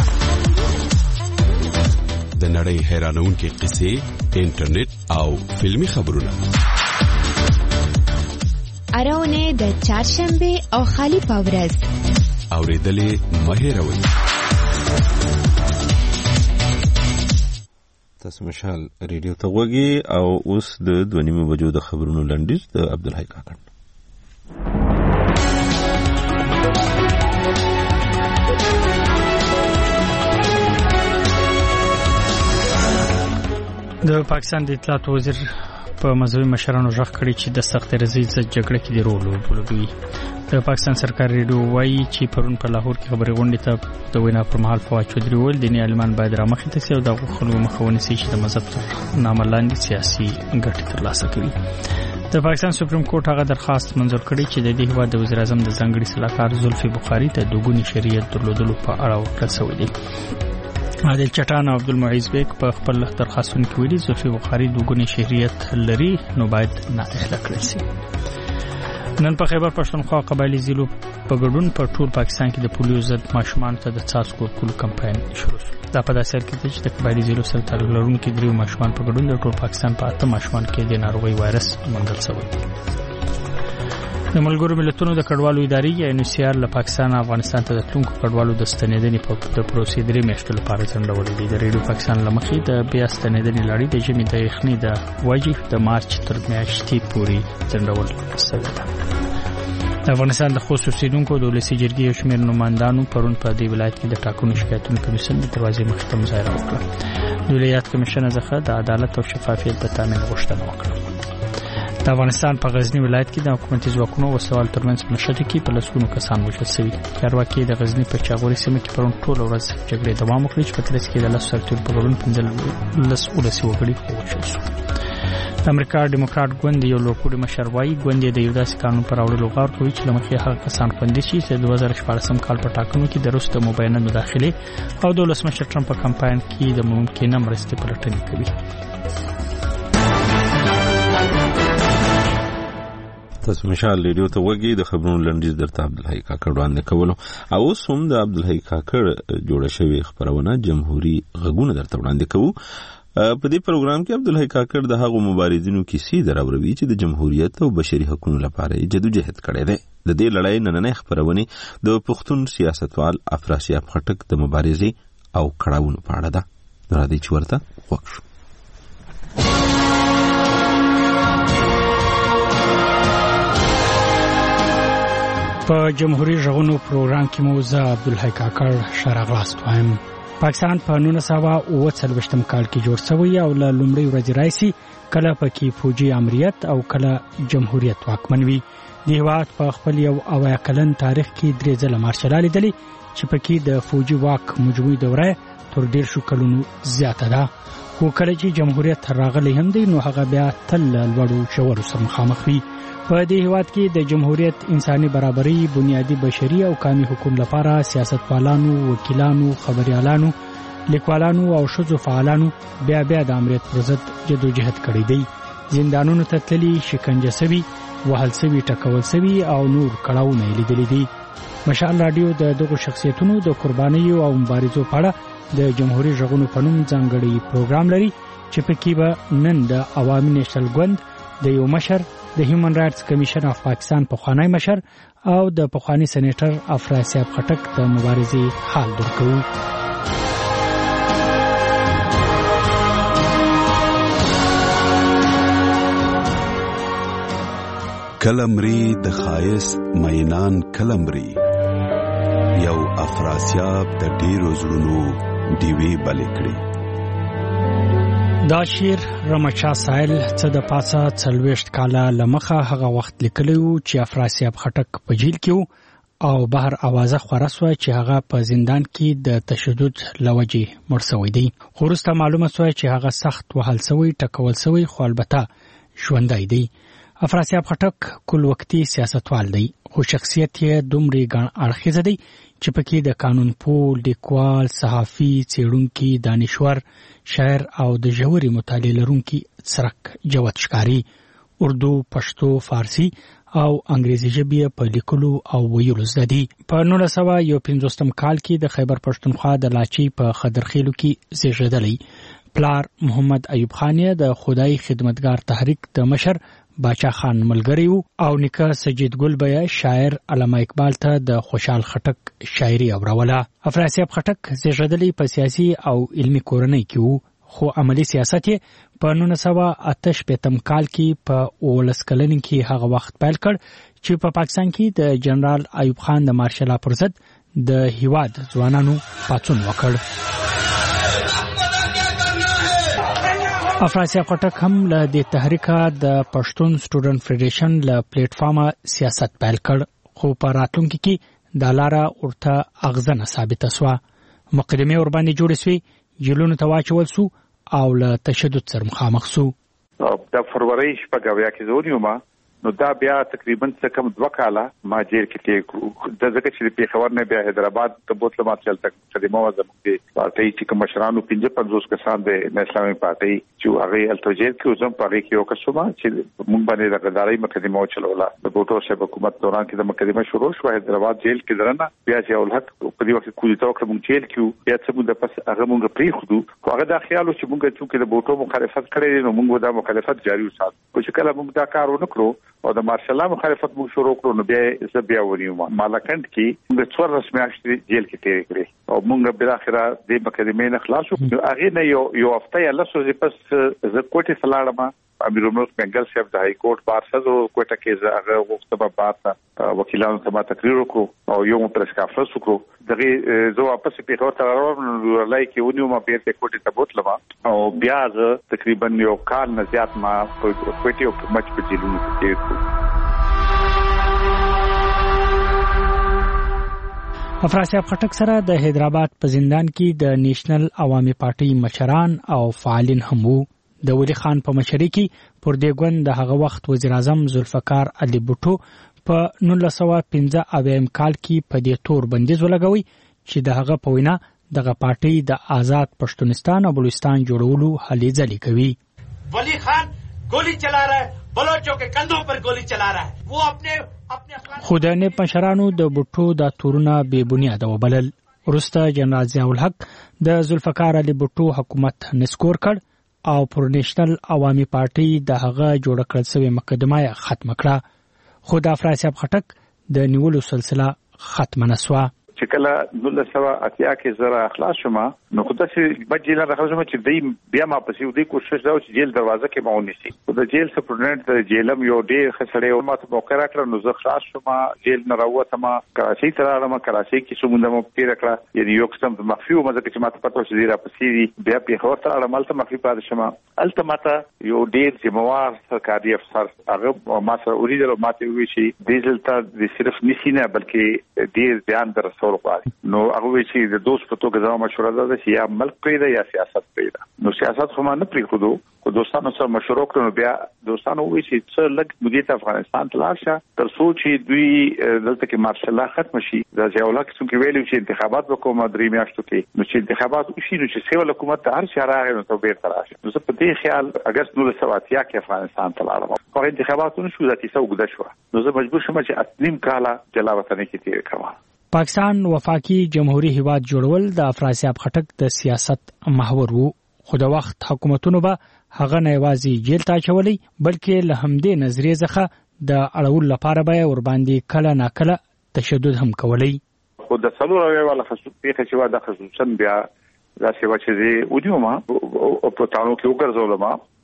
S14: د نړۍ حیرانونکې قصې، انټرنیټ او فلمی خبرونه.
S18: اراونه د چهارشنبه او خالی پاورز
S14: اوریدلې مهیروي.
S1: تاسو مشال ریډیو ته وګورئ او اوس د دوه نیمو بجو د خبرونو لنډیز د عبدالحی کاکړ.
S9: د پاکستان د اطلاعات وزیر په مذهبي مشرانو ژغ کړی چې د سخت رضی ضد جګړه کې دی رول ولوبوي. د پاکستان سرکار ریډیو وایي چې پرون په لاهور کې خبري غونډې ته د وینا پر مهال فواد چودري ویل دیني عالمان باید رامخې ته سي او د خلکو مخاوني سي چې د مذهب تر نامه لاندې سیاسي ګټې ترلاسه کړي. د پاکستان سپریم کورټ هغه درخواست منظور کړی چې د دې هیواد د وزیر اعظم د ځانګړي صلاحکار زلفي بخاري ته دوګونی شریعت درلودلو په اړه وکړه شوې دي. عادل چټان او عبدالمعیز بیگ په خپل درخواستونو کې ویلي زلفي بخاري دوګونی شهریت لري نو باید نااهله کړل شي. نن په خیبر پښتونخوا قبایلی ضلعو په ګډون په ټول پاکستان کې د پولیو ضد ماشومان ته د څاڅکو ورکولو کمپاین شروع شو. دا په داسې حال کې چې د قبایلی ضلعو سره تعلق لرونکي دریو ماشومان په ګډون د ټول پاکستان په اته ماشومان کې د ناروغي وایرس موندل شوی. د ملګرو ملتونو د کډوالو ادارې یا ان سی آر له پاکستان افغانستان ته د تلونکو کډوالو د ستنېدنې په پروسې درې میاشتو لپاره ځنډولې دي. د ریډیو پاکستان له مخې د بیا ستنېدنې لړۍ د ژمي د یخنۍ د وجې د مارچ تر میاشتې پورې ځنډول شوې ده. د افغانستان د خوست اوسیدونکو د ولسي جرګې یو شمېر نمایندانو پرون په دې ولایت کې د ټاکنو شکایتونو کمیسیون د دروازې مخې ته مظاهره وکړه. د ولایت کمیشن څخه د عدالت او شفافیت د تامین غوښتنه وکړه. د افغانستان په غزنی ولایت کې د حکومتي ځواکونو او سوال ترمنځ په نښته کې په لسګونو کسان وژل شوي. چارواکي د غزنی په چاغوري سیمه کې پرون ټوله ورځ جګړې دوام وکړ چې په ترڅ کې د لسو سرتیرو په ګډون پنځلس ولسي وګړي ووژل شول. د امریکا ډیموکرات ګوند یو لوړپوړي مشر وایي ګوند د یو داسې قانون پر راوړلو غور کوي چې له مخې هغه کسان خوندي شي چې د دوه زره شپاړسم کال په ټاکنو کې د روس د مبینه مداخلې او د ولسمشر ټرمپ په کمپاین کې د ممکنه مرستې پلټنې کوي.
S1: تاسو مشال ریډیو ته وګورئ د خبرونو لنډیز درته عبدالحی کاکړ وړاندې کولو او اوس هم د عبدالحی کاکړ جوړه شوې خبرونه جمهوریت غږونه درته وړاندې کوو. په دې پروګرام کې عبدالحی کاکړ د هغو مبارزینو کیسې دراوروي چې د جمهوریت او بشري حقوقو لپاره جدوجہد کړی دی. د دې لړۍ نننۍ خبرونه د پښتون سیاستوال افراسیاب خټک د مبارزې او کړاوونو په اړه ده. راځي چې ورته وښو.
S9: په جمهوریت غږونو پروګرام کې مو زه عبدالحی کاکړ شراغلاست وایم. پاکستان په نولس سوه اوه څلوېښتم کال کې جوړ شوی او له لومړۍ ورځې راهیسې کله پکې فوجي امریت او کله جمهوریت واکمن وي. د هېواد په خپل یو اویا کلن تاریخ کې درې ځله مارشال لیدلې چې پکې د فوجي واک مجموعي دوره تر ډېر شو کلونو زیاته ده. خو کله چې جمهوریت راغلی هم دی نو هغه بیا تل لوړو ژورو سره مخامخ وي. په دې هیواد کې د جمهوریت انساني برابرۍ، بنیادی بشري او قومي حقوق لپاره سیاستوالانو، وکیلانو، خبريالانو، لیکوالانو او ښځو فعالانو بیا بیا د امریت پر ضد جدوجہد کړی دی. زندانونو ته تللي، شکنجه شوي، وهل شوي، ټکول شوي او نور کړاوونه یې لیدلي دي. مشال راډیو د دغو شخصیتونو د قربانیو او مبارزو په اړه د جمهوریت غږونو په نوم ځانګړی پروګرام لري چې پکې به نن د عوامي نیشنل ګوند د یو مشر، د هیومن رائټس کمیشن اف پاکستان پخوانی مشر او د پخوانی سېنیټر افراسیاب خټک د مبارزې حال درکو.
S14: کلمری د خایست مینان کلمری یو افراسیاب د ډیرو زړونو دیوی بلې کړې.
S9: دا شیر رمچا سایل څه د پاسه څلويشت کاله لمخه هغه وخت لیکلی و چې افراسیاب خټک په جیل کې او بهر اوازه خورا سو چې هغه په زندان کې د تشدد لوجې مړ شوی دی. خو وروسته معلومه سو چې هغه سخت وهل شوی ټکول شوی خو البته ژوندی دی. افراسیاب خټک کل وختي سیاستوال دی خو شخصیت یې دومره ګڼ اړخیزه دی چې پکې د قانون پوه، لیکوال، صحافي، څېړونکي، دانشور، شاعر او د ژورې مطالعې لرونکي څرک جوت ښکاري. اردو، پښتو، فارسی او انګریزي ژبې په لیکلو او ویلو زده دي. په نولس سوه یو پنځوستم کال کې د خیبر پښتونخوا د لاچي په خدرخیلو کې زیږېدلی. پلار محمد ایوب خان د خدای خدمتګار تحریک د مشر باچا خان ملګری وو او نیکه سجید ګل بیا شاعر علامه اقبال ته د خوشحال خټک شاعري اوروله. افراسیاب خټک زیږېدلی په سیاسي او علمي کورنۍ کې وو خو عملی سیاست یې په نولس سوه اته شپېتم کال کې په اوولس کلنۍ کې هغه وخت پیل کړ چې په پاکستان کې د جنرال ایوب خان د مارشل پر ضد د هیواد ځوانانو پاڅون وکړ. افراسیاب خټک هم له دې تحریکه د پښتون سټوډنټ فدریشن له پلیټ فارمه سیاست پیل کړ خو په راتلونکي کې دا لاره ورته اغزنه ثابته سوه. مقدمې ورباندې جوړې سوې، جیلونو ته واچول سو او له تشدد سره مخامخ سو.
S6: د فروری شپږ اویا کې زه ونیوم نو دا بیا تقریبا څه کم دوه کاله ما جیل کې تیر کړو. د ځکه چې د پېښور نه بیا حیدرآباد ته بوتلم چې هلته مقدمه وه زموږ د پارټۍ چې کوم مشرانو پنځه پنځوس کسان د اسلامي پارټۍ چې هغې هلته جیل کې وزم په هغې کې یو کس وم چې موږ باندې د غدارۍ مقدمه وچلوله. د بوټو صاحب حکومت دوران کې د مقدمه شروع شوه حیدرآباد جیل کې درنه. بیا چې اولحق په دې وخت کې کودتا وکړه موږ جیل کې وو. بیا څه موده پس هغه موږ پرېښودو خو هغه دا خیال و چې موږ چونکې د بوټو مخالفت کړی دی نو موږ به دا مخالفت جاري وساتو. خو چې کله موږ دا کار ونه کړو او د مارشل مخالفت موږ شروع کړو نو بیا زه بیا ونیوم. مالکند کې موږ څوارلس میاشتې جیل کې تېرې کړې او موږ بالاخره د مقدمې نه خلاص شو. هغې نه یو یو هفته یا لس ورځې پس زه کوټې ته لاړم. امیر الملک بنګل صاحب د های کورټ بار صدر کوټه کې زه هغه غوښتم بار ته وکیلانو ته ما تقریر وکړو او یو مو پرس کانفرنس وکړو. دغه زه واپس پېښور ته راغلم نو لای کې ونیوم بیرته کوټې ته بوتلم او بیا زه تقریبا یو کال نه زیات ما په کوټې او په مچ په جیلونو کې تېر کړو.
S9: افراسیاب خټک سره د حیدرآباد په زندان کې د نیشنل عوامي پارټۍ مشران او فعالین هم وو. د ولی خان په مشرۍ کې پر دې ګوند د هغه وخت وزیر اعظم ذوالفقار علي بوټو په نولس سوه پنځه اویایم کال کې په دې تور بندیز ولګوي چې د هغه په وینا دغه پارټۍ د آزاد پښتونستان او بلوچستان جوړولو هلې ځلې کوي.
S10: ولی خان گولی چلا رہا ہے، بلوچوں کے کندھوں پر گولی چلا رہا ہے. وہ اپنے اپنے
S9: خو د نیب مشرانو د بوټو دا تورونه بې بنیاده وبلل. وروسته جنرال ضیاء الحق د ذوالفقار علي بوټو حکومت نسکور کړ او پر نیشنل عوامي پارټۍ د هغه جوړ کړل شوې مقدمه ختم کړه. خو د افراسیاب خټک د نیولو سلسله ختمه نه سوه.
S6: چې کله نولس سوه اتیا کې زه راخلاص شوم نو خو داسې به جیل نه راخلاص شوم چې دی بیا ما پسې دوی کوشش دا و چې جیل دروازه کې ما ونیسي. خو د جیل سپرنټ د جیلم یو ډېر ښه سړی و ما ته موقع راکړه نو زه خلاص شوم. جیل نه راووتم کراچۍ ته راغلم. کراچۍ کې څه مونده مو تېره کړه یعنې یو قسم مخفي وم ځکه چې ما ته پته وه چې دی راپسې دي. بیا پېښور ته راغلم هلته مخفي پاتې شوم. هلته ما ته یو ډېر ذمهوار سرکاري افسر هغه ما سره ولیدل او ما ته وویل چې دې دلته د صرف نیسي نه بلکې ډېر ځان د رسول غواړي. نو هغه وایي چې د دوست په توګه زما مشوره دا ده چې یا ملک پرېږده یا سیاست پرېږده. نو سیاست خو ما نه پرېښودو خو دوستانو سره مشوره وکړو. نو بیا دوستانو ووایي چې څه لږ مودې ته افغانستان ته لاړ شه تر څو چې دوی دلته کې مارشل الله ختمه شي. د ضیاء الحق څومره ویلي چې انتخابات به کوم درې میاشتو کې نو چې انتخابات وشي نو چې سیول حکومت ته هر چا راغی نو ته بېرته راشي. نو زه په دې خیال اګست نولس سوه اتیا کې افغانستان ته لاړم. خو انتخابات ونه شو دا کیسه اوږده شوه نو زه مجبور شوم چې اته نیم کاله جلا وطنۍ کې تېر کړم.
S9: پاکستان وفاقي جمهوریت هیواد جوړول د افراسیاب خټک د سیاست محور وو. خو د وخت حکومتونو به هغه نه یوازې جیل ته اچولی بلکې له همدې نظریې څخه د اړولو لپاره به یې ورباندې کله ناکله تشدد هم کولی.
S6: خو د څلور اویا واله پېښه چې وه دا خصوصا بیا داسې وه چې زه ونیوم او په تاڼو کې وګرځولم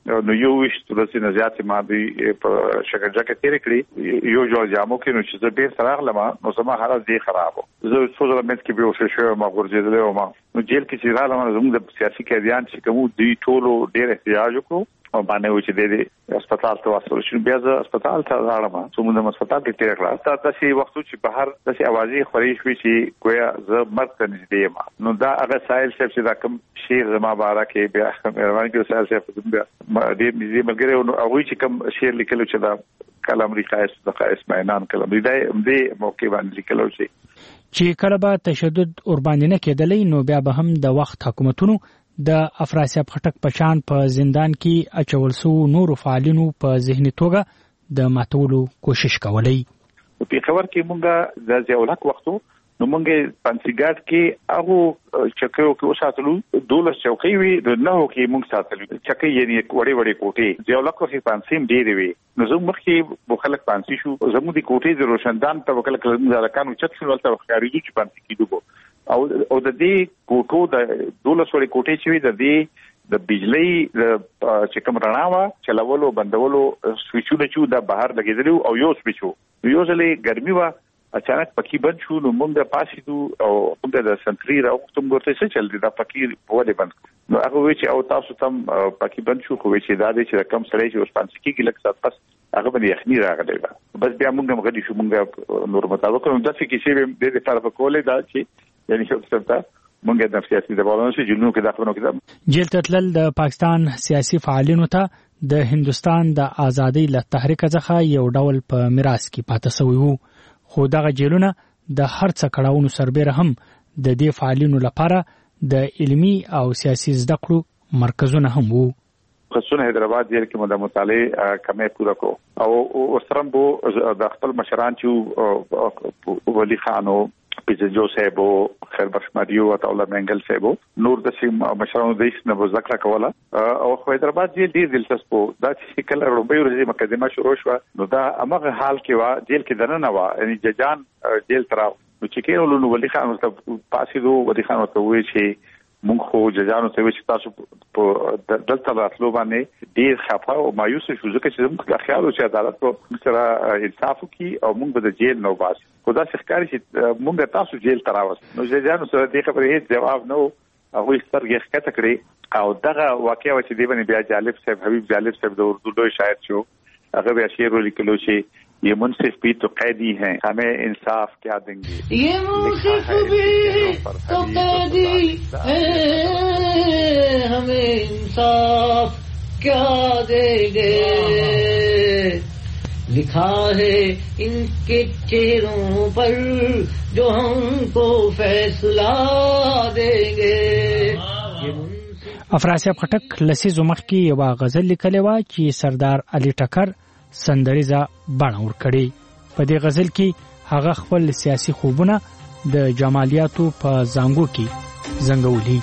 S6: نو یو وشت ورځې نه زیاتې ما دوی په شکنجه کې تېرې کړې یو جوړ جامو کې نو چې زه بېرته راغلم نو زما حالت ډېر خراب و زه څو ځله منځ کې بېهوشه شوی وم غورځېدلی وم نو جیل کې چې رالم زموږ د سیاسي قیدیان چې کوم دوی ټولو ډېر احتجاج وکړو او باندې و چې د هسپتال ته واستول شو بیا زه هسپتال ته لاړم څو موږ هسپتال کې تېر کړه تا داسې وخت چې بهر داسې اوازې خورې شوې چې ګویا زه مرګ ته نږدې یم نو دا هغه ساحل صاحب چې دا کوم شعر زما باره کې بیا مهرباني کړې ساحل صاحب بیا ډېر نږدې ملګری او هغوی چې کوم شعر لیکلو چې دا کله امریکا است د قایس مینان کله امریکا دې موقع باندې لیکلو چې
S9: چې کله به تشدد اورباندې نه کېدلی نو بیا به هم د وخت حکومتونو د افراسیاب خټک پشان په پا زندان کې اچول سو نورو فعالینو په ذهني توګه د ماتولو کوشش کولای
S6: په خبر کې مونږه د ځولک وختو نو مونږه پنځګات کې هغه چکیو کې وساتلو دولس چوکۍ وی د نهو کې مونږ ساتلو چکۍ یعنی وړي وړي کوټې ځولک کې پنځیم ډېر وی نو زموږ مخکې بوخلک پنځي شو زموږ د کوټې د روشندان ته وکړل کله ځلکانو چت شو ولته خارجي چې پنځي کېدو او او د دې کوټو د دولس وړي کوټې چې وي د دې د بجلی د چې کوم رڼا وا چلولو بندولو سویچونه چې د بهر لګیدلو او یو سویچو یو ځلې ګرمي وا اچانک پکی بند شو نو موږ پاسې دو او موږ د سنتري راوختم ورته څه چل دي دا پکی په ولې بند نو هغه وی چې او تاسو تم پکی بند شو خو چې دا دې چې رقم سره چې اوس پانځ کې لک سات پس هغه باندې یخني راغلی دا بس بیا موږ مغدي شو موږ نور مطابق نو داسې کې چې د دې طرف کولې دا چې یعنی څه څه مونږ د سیاسي دباونو چې جنونو کې داخلو کې
S9: جیل تتلل د پاکستان سیاسي فعالینو ته د هندستان د ازادۍ له تحریک څخه یو ډول په میراث کې پاتې شوی وو خو دغه جیلونه د هر څه کړهونو سربېره هم د دې فعالینو لپاره د علمي او سیاسي زده کړو مرکزونه هم وو
S6: خصوصا حیدرآباد جیل کې مده مطالعه کمې پوره کو او ورسره بو د خپل مشران چې ولی خانو پیجو صاحب خیر بشماریو او الله منګل صاحب نور د سیم مشرانو د اسنه په ذکر کوله او حیدرآباد جیل ډیر دلچسپ دا چې کله روبې ورځې مقدمه شروع شو نو دا امغه حال کې وا جیل کې دنه نه وا یعنی ججان جیل تر نو چې کینو نو ولی خان ته پاسې دو ولی خان ته وی چې مونږ خو ججانو ته وی چې تاسو په دلته راتلو باندې ډیر خفه او مایوس شو ځکه چې موږ خیال او چې عدالت په سره انصاف وکي او موږ د جیل نو باس خدا ښکاري چې موږ تاسو جیل تراوس نو ججانو سره دې خبرې هیڅ جواب نو هغه سترګې ښکته کړې او دغه واقعیا چې دی باندې بیا جالب صاحب حبیب جالب صاحب د اردو لوی شاعر شو هغه بیا شعر ولیکلو چې یہ منصف بھی تو قیدی ہیں ہمیں انصاف کیا دیں گے
S3: یہ منصف بھی تو قیدی ہیں ہمیں انصاف کیا دیں گے لکھا ہے ان کے چہروں پر جو ہم کو فیصلہ دیں گے
S9: افراسیاب خټک لسیزو مخکې یوه غزل لیکلې وه چې سردار علي ټکر سندریزه بڼه ورکړې په دې غزل کې هغه خپل سیاسي خوبونه د جمالیاتو په زانګو کې زنګولي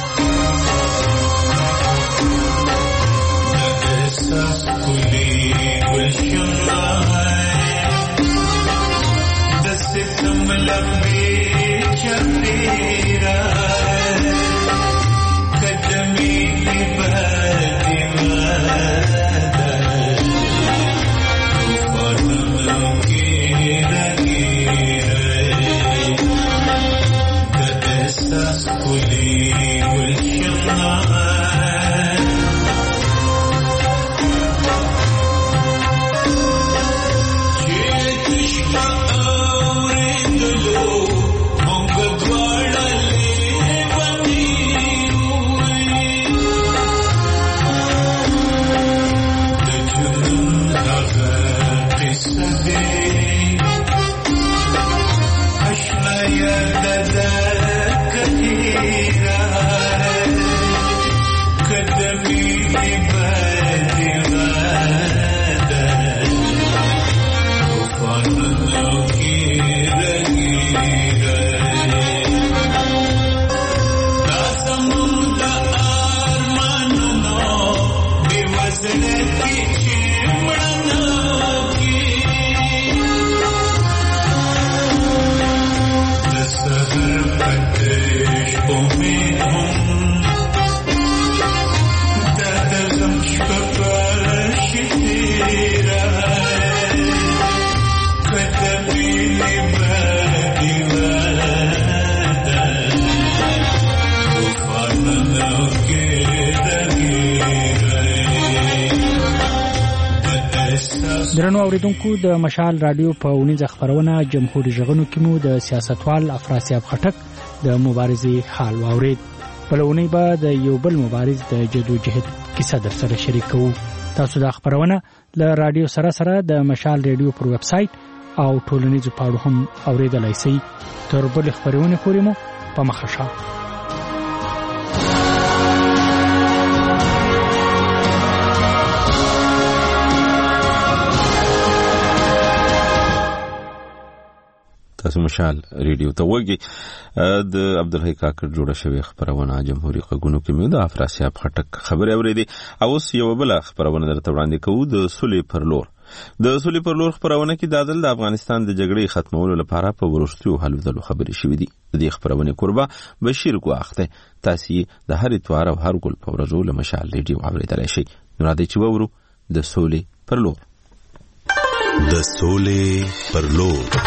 S3: That doesn't
S9: درنو اوریدونکو د مشال رادیو په ونیزه خبرونه جمهوریت ژغونو کې مو د سیاستوال افراسیاب خټک د مبارزې حال واورید. بلونی به د یو بل مبارز د جدوجہد کیسه در سره شریکو. تاسو د خبرونه له رادیو سره سره د مشال رادیو پر ویب سټ او ټولنیزو پاڼو هم اوریدلای شئ. تر بل خبرونه پورې مو په مخه شه.
S1: تاسو مشال ریډیو ته وګورئ. د عبدالحی کاکړ جوړه شوی خبرونه جمهوریت غږونو کې مو د افراسیاب خټک خبرې اورېدې. اوس یو بل خبرونه درته وړاندې کوو د سولې پر لور. د سولې پر لور خبرونه کې د عدل د افغانستان د جګړې ختمولو لپاره په ورستیو حل ځلو خبرې شوې دي. د دې خبرونه قربا بشیر ګواخته تاسو د هر اتوار او هر ګل په ورځو له مشال ریډیو اورېدلای شئ. نو راځئ چې وورو د سولې پر لور.
S14: د سولې پر لور.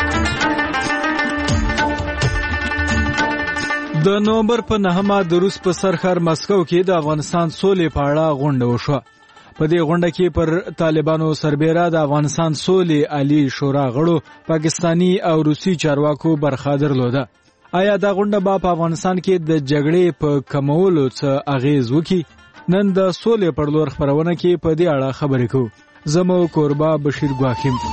S11: د نومبر په نهمه د روس په سرخر مسکو کې د افغانستان سولې په اړه غونډه وشوه. په دې غونډه کې پر طالبانو سربېره د افغانستان سولې عالی شورا غړو پاکستانی او روسي چارواکو برخه درلوده. آیا دا غونډه به په افغانستان کې د جګړې په کمولو څه اغیز وکړي؟ نن د سولې پر لور خبرونه کې په دې اړه خبرې کوو. زمو قربا بشیر ګواخیم.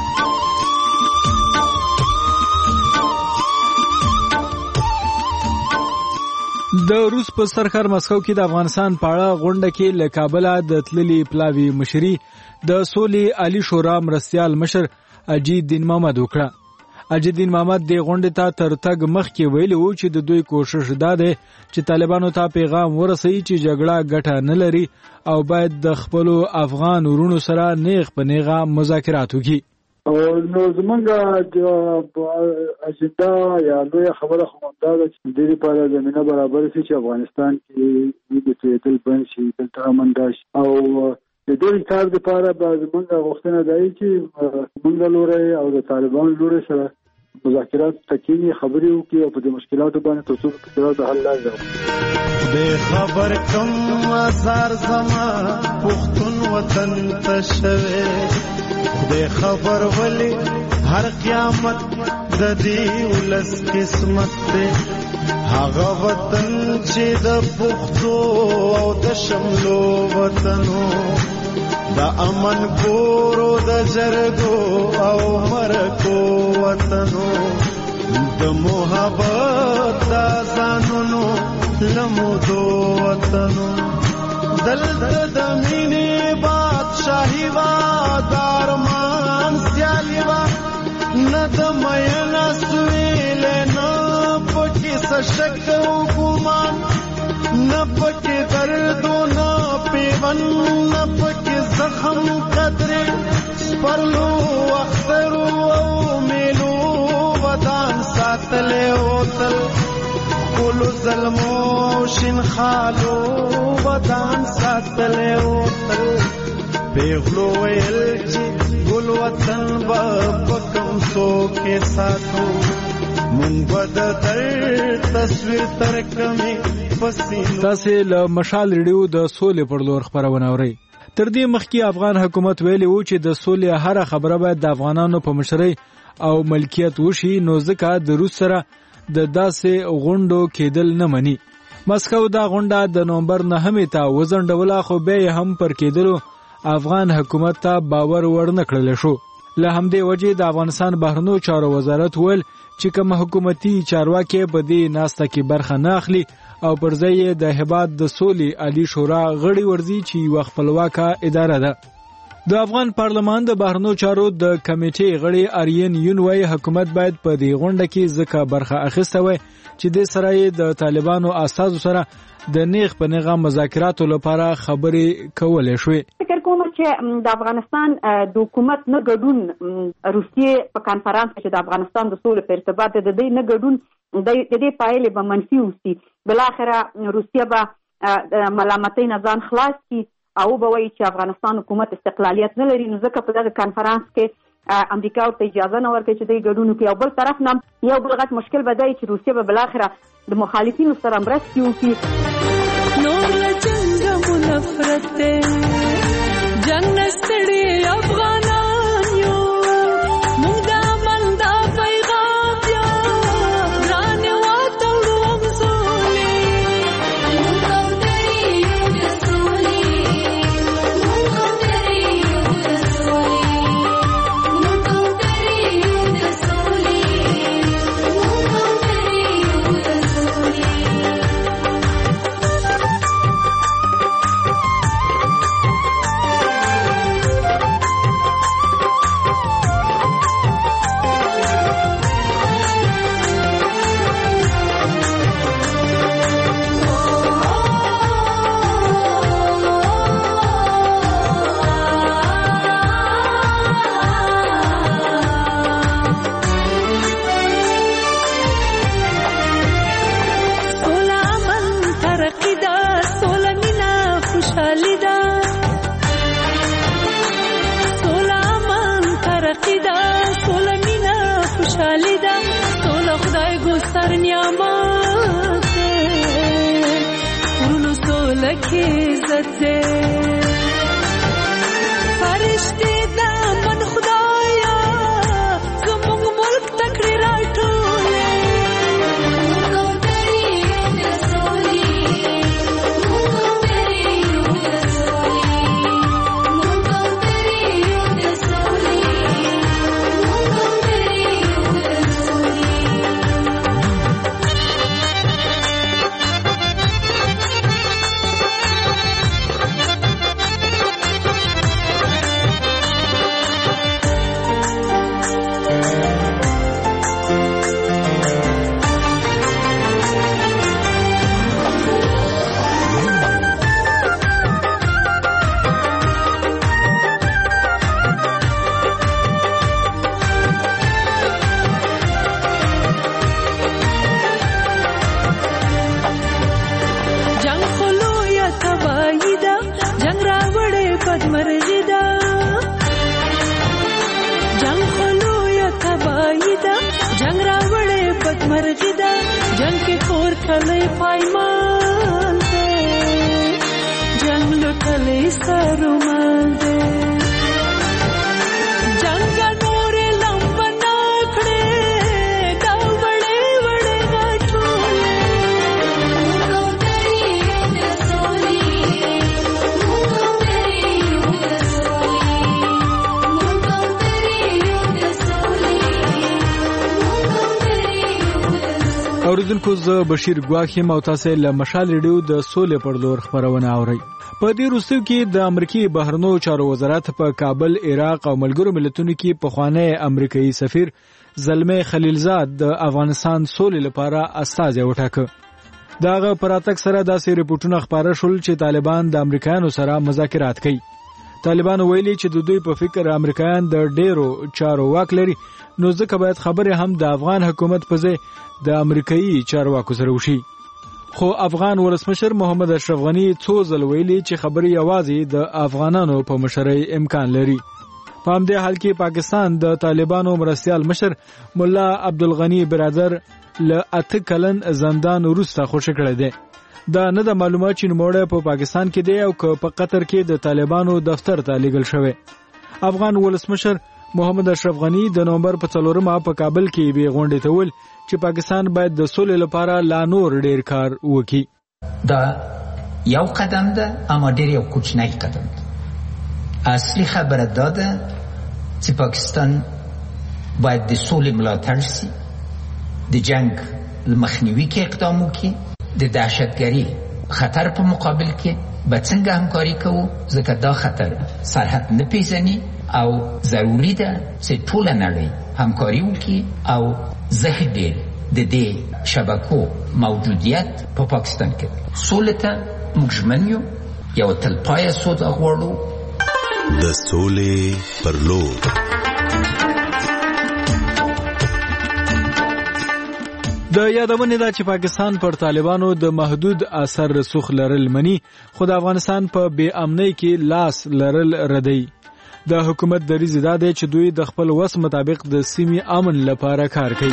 S11: د روس په سرخر مسکو کې د افغانستان په اړه غونډه کې له کابل د تللي پلاوی مشري د سولې عالی شورا مرستیال مشر اجید دین محمد وکړه. اجید دین محمد د غونډې ته تر تګ مخکې ویلي وو چې د دوی کوشش دا دی چې طالبانو ته پیغام ورسوي چې جګړه ګټه نه لري او باید د خپلو افغان ورونو سره نیغ په نیغه مذاکرات وکړي.
S12: نو زمونږ اجندا یا لویه خبره خو دا ده چې د دې لپاره زمینه برابر شي چې افغانستان کې د تېدل بند شي، دلته امن راشي او د دې کار لپاره به زمونږ غوښتنه دا وي چې زمونږ لوري او د طالبان لوري سره مذاکرات تکینی خبرې وکړي او په دې مشکلاتو باندې تاسو په مشکلاتو حل لاري.
S13: به خبر کوم آثار زما پښتون وطن ته شوه دے خبر ولی ہر قیامت ددی ولس قسمت دے هغه وطن چې د پښتو او د شملو وطنو د امن کورو د جرګو او مرکو وطنو د محبت د ځانونو لمودو وطنو دلته د مینې بادشاہي وا دارمان سیالی وا نه د مینا سویل نه پکې سشک او ګمان نه پکې درد نه پیون نه پکې زخم قدرې پرلو اختر او میلو ودان ساتلې اوتل کولو ظلمو شین خالو ودان ساتلې اوتل پیغلو ویل چې ګل وطن با پکم سو کې ساتو مونږ بد تر تصویر تر کمی پسین.
S11: تاسو له مشال ریډیو د سولې پر لور خبرونه اورئ. تر دې مخکې افغان حکومت ویلي وو چې د سولې هر خبره باید د افغانانو په مشرۍ او ملکیت وشي، نو ځکه د روس سره د داسې غونډو کېدل نه مني. مسکو دا غونډه د نومبر نهمې ته وځنډوله خو بیا هم پر کېدلو افغان حکومت ته باور ورنه کړل شو. له همدې وجې د افغانستان بهرنیو چارو وزارت ویل چې کوم حکومتي چارواکي په دې ناسته کې برخه نه اخلي او پر ځای د هیواد د سولې عالی شورا غړي ورزي چې یو خپلواکه اداره ده. د افغان پارلمان د بهرنیو چارو د کمیټې غړي آرین یون وايي حکومت باید په دې غونډه کې ځکه برخه اخیسته وي چې د سره د طالبانو اساسو سره د نیغ په نیغه مذاکراتو لپاره خبرې کولې شوې.
S15: فکر کوم چې د افغانستان د حکومت نه ګډون روسیې په کانفرنس کې د افغانستان د سولې په ارتباط د دې نه ګډون د دې پایلې به منفي وسی. بل اخره روسیه به ملامتۍ نه ځان خلاص کی او به وایي چې افغانستان حکومت استقلالیت نه لري، نو ځکه په دغه کانفرنس کې امریکا ورته اجازه نه ورکوي چې دوی ګډون وکړي. او بل طرف نه یو بل غټ مشکل به دی چې روسیه به بالاخره د مخالفینو سره مرستې وکړي.
S25: نور له جنګ مو نفرت دی، جنګ نه ستړي افغانان
S16: خوشحالی ده سوله خدای گستر نعمت ده ورونو سوله کی عزت ده فرشتي ده من خدایا زمونږ ملک تکړه راټوله کلی پایمان ده جنگ لکلی سرومان ده جنگ نور لمبا ناکڑے دا وڑے وڑے غاٹولے مونگو تری یو دسولی مونگو تری یو دسولی مونگو تری یو دسولی مونگو تری یو دسولی.
S11: اوریدونکو زه بشیر ګواخیم او تاسو له مشال ریډیو د سولې پر لور خبرونه اورئ. په دې وروستیو کې د امریکای بهرنیو چارو وزارت په کابل، عراق او ملګرو ملتونو کې پخوانی امریکایي سفیر زلمه خلیلزاد د افغانستان سولې لپاره استازی وټاکه. داغه پراتک سره داسې ریپورتونه خبره شول چې طالبان د امریکایانو سره مذاکرات کوي. طالبان ویلي چې د دوی په فکر امریکایان د ډیرو چارو واک لري، نو ځکه باید خبره هم د افغان حکومت په ځای د امریکایي چارواکو سره وشي. خو افغان ولسمشر محمد اشرف غنی څو ځل ویلي چې خبرې یوازې د افغانانو په مشرۍ امکان لري. په همدې حال کې پاکستان د طالبانو مرستیال مشر مولا عبدالغنی برادر له اته کلن زندان وروسته خوشی کړی دی. دا نه د معلومات چې نوموړی په پاکستان کې دی او که په قطر کې د طالبانو دفتر ته لیږل شوی. افغان ولسمشر محمد اشرف غنی د نومبر په څلورمه په کابل کې بې غونډې ته وویل چې پاکستان باید د سولې لپاره لا نور ډیر کار وکړي.
S17: دا یو قدم ده، اما ډیر یو کوچنی قدم ده. اصلي خبره دا ده چې پاکستان باید د سولې ملاتړ شي، د جنگ مخنیوي کې اقدام وکړي، د دهشتګري خطر په مقابل کې به څنګه همکاري کوو، ځکه دا خطر سرحد نه پیژني او ضروري ده چې ټوله نړۍ همکاري وکړي او زه ډېر د دې شبکو موجودیت په پا پاکستان کې سولې ته موږ ژمن یو، یو تلپایه سوله غواړو
S14: د سولې پر لور.
S11: د یادونې ده چې پاکستان پر طالبانو د محدود اثر رسوخ لرل مني، خو د افغانستان په بې امنۍ کې لاس لرل ردی. د حکومت دریځ دا دی چې دوی د خپل وس مطابق د سیمې امن لپاره کار کوي.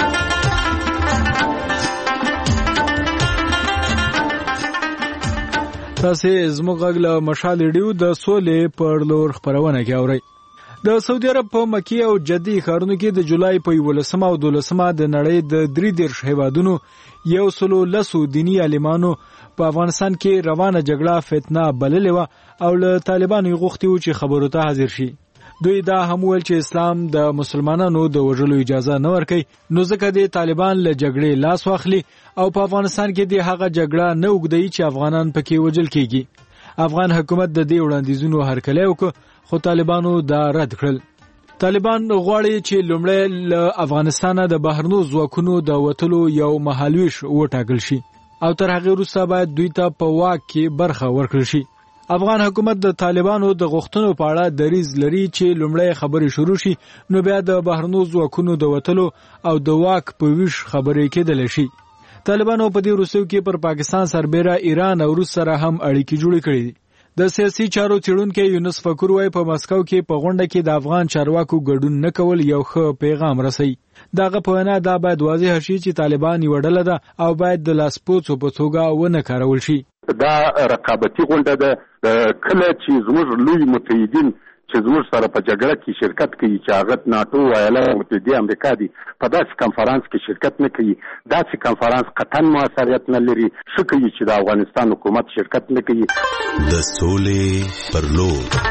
S11: تاسو زموږ غږ له مشال ریډیو د سولې پر لور خبرونه کې اورئ. د سعودي عرب په مکی او جدي ښارونو کې د جولای په یولسمه او دولسمه د نړۍ د درې دیرش هیوادونو یو سلو لسو دینی عالمانو په افغانستان کې روانه جګړه فتنه بللې وه او له طالبانو غوښتي وو چې خبرو ته حاضر شي. دوی دا هم ویل چې اسلام د مسلمانانو د وژلو اجازه نه ورکوي، نو ځکه د طالبان له جګړې لاس واخلي او په افغانستان کې د هغه جګړه نه اوږدوي چې افغانان پکې وژل کیږي. افغان حکومت د دې وړاندیزونو هرکلی وکړ، خو طالبانو دا رد کړل. طالبان غواړي چې لومړی له افغانستانه د بهرنیو ځواکونو د وتلو یو مهالویش وټاکل شي او تر هغې وروسته باید دوی ته په واک کې برخه ورکړل شي. افغان حکومت د طالبانو د غوښتنو په اړه دریځ لري چې لومړی خبرې شروع شي نو بیا د بهرنیو ځواکونو د وتلو او د واک په ویش خبرې کېدلی شي. طالبانو په دې وروستیو کې پر پاکستان سربیره ایران او روس سره هم اړیکې جوړې کړې دي. د سیاسي چارو څېړونکي یونس فکر وايي په مسکو کې په غونډه کې د افغان چارواکو ګډون نه کول یو ښه پیغام رسوي. دغه په وینا دا باید واضح شي چې طالبان یو ډله ده او باید د لاسپوڅو په توګه ونه کارول شي.
S19: دا رقابتي غونډه ده کله چې زموږ لوی متحدین چې زموږ سره په جګړه کې شرکت کوي چې هغه ناتو ایالات متحده امریکا دي په داسې کنفرانس کې شرکت نه کوي. داسې کنفرانس قطعا موثریت نه لري. څه کوي چې د افغانستان حکومت شرکت نه کوي.
S14: د سولې پر لور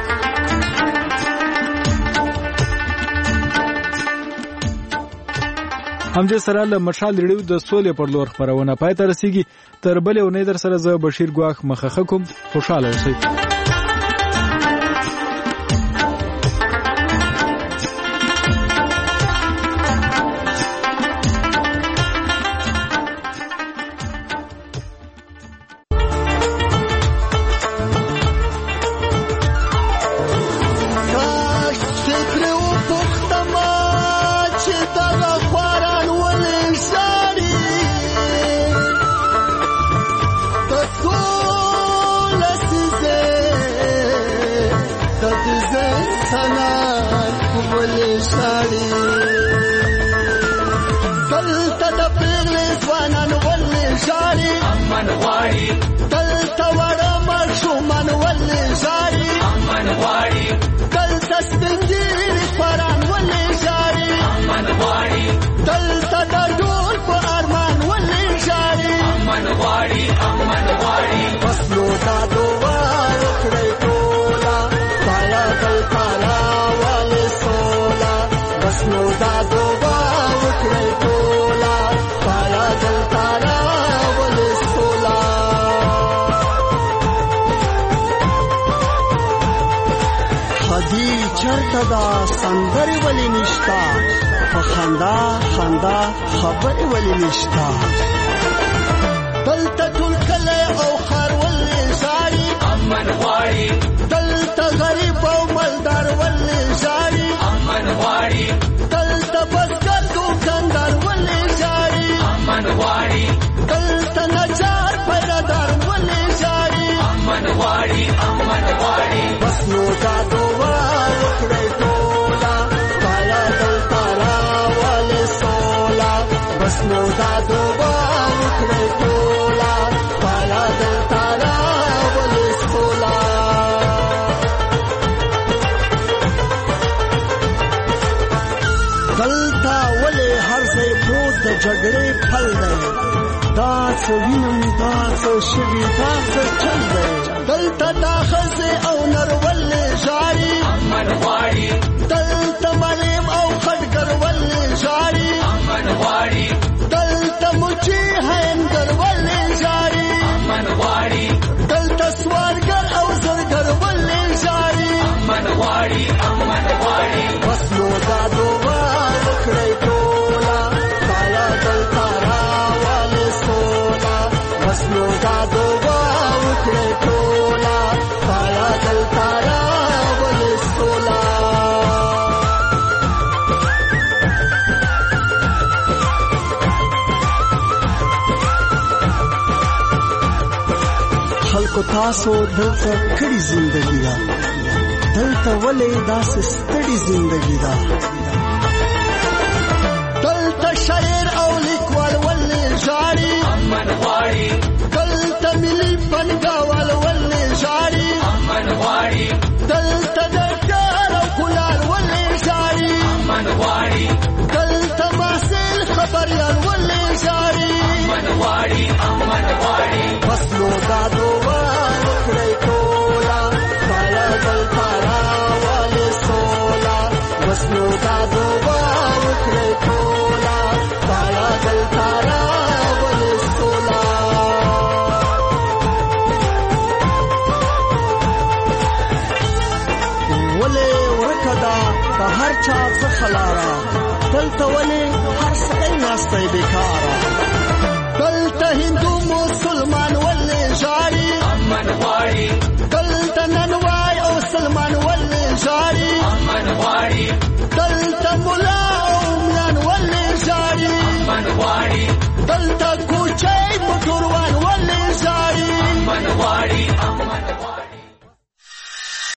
S11: همدې سره له مشال ریډیو د سولې پر لور خبرونه پای ته رسیږي. تر بلې اونۍ در سره زه بشیر ګواخ مخه کوم. خوشاله اوسئ.
S20: چرته دا سندري ولی نشتا په خندا خندا خبري ولی نشتا دلته ټول کله او خار ولې ساري امن واړي دلته غریب او مالدار ولې ساري امن واړي دلته بسکر دوکاندار ولې ساري امن واړي دلته نجار پیدادار ولې ساري امن واړي امن واړي بس نو دا دوه نو دا دوبا وکړې ټولا پالا د تارا ولې سولا دلتا ولې هر ځای پروت د جګړې پل دی دا څه وینم دا څه شوي دا څه چل دی دلتا دا ښځې او نر ولې ژاړي امن غواړي دلتا معلم او خټګر ولې ژاړي امن غواړي دلتا مچی هنگر ولې ژاړي امن غواړي دلتا سوارګر او زرګر ولې ژاړي امن غواړي امن غواړي بس نو دا دوه وکړې ټولا پالا دلتا راولې سولا بس نو دا دوه وکړې ټولا پالا دلتا راولې سولا خلکو تاسو دلته کړي زندگی دا دلته ولې داسې ستړي زندگی دا دلته شاعر او لیکوال ولې ژاړي امن غواړي دلته ملي فنګاوال ولې ژاړي امن غواړي دلته ډاکټر او کولار ولې ژاړي امن غواړي دلته محصل خبريال ولې ژاړي امن غواړي امن غواړي بس نو دا دوه وکړې ټولا پالا دلتا راولې سولا بس نو دا دوه وکړې ټولا پالا دلتا راولې سولا ولې ورکه دا په هر چا څخه لاره دلته ولې هر سړی ناستی بیکاره دلته هندو مسلمان ولې ژاړي امن غواړي دلته ننوای او سلمان ولې ژاړي امن غواړي دلته مولا او میان ولې ژاړي امن غواړي دلته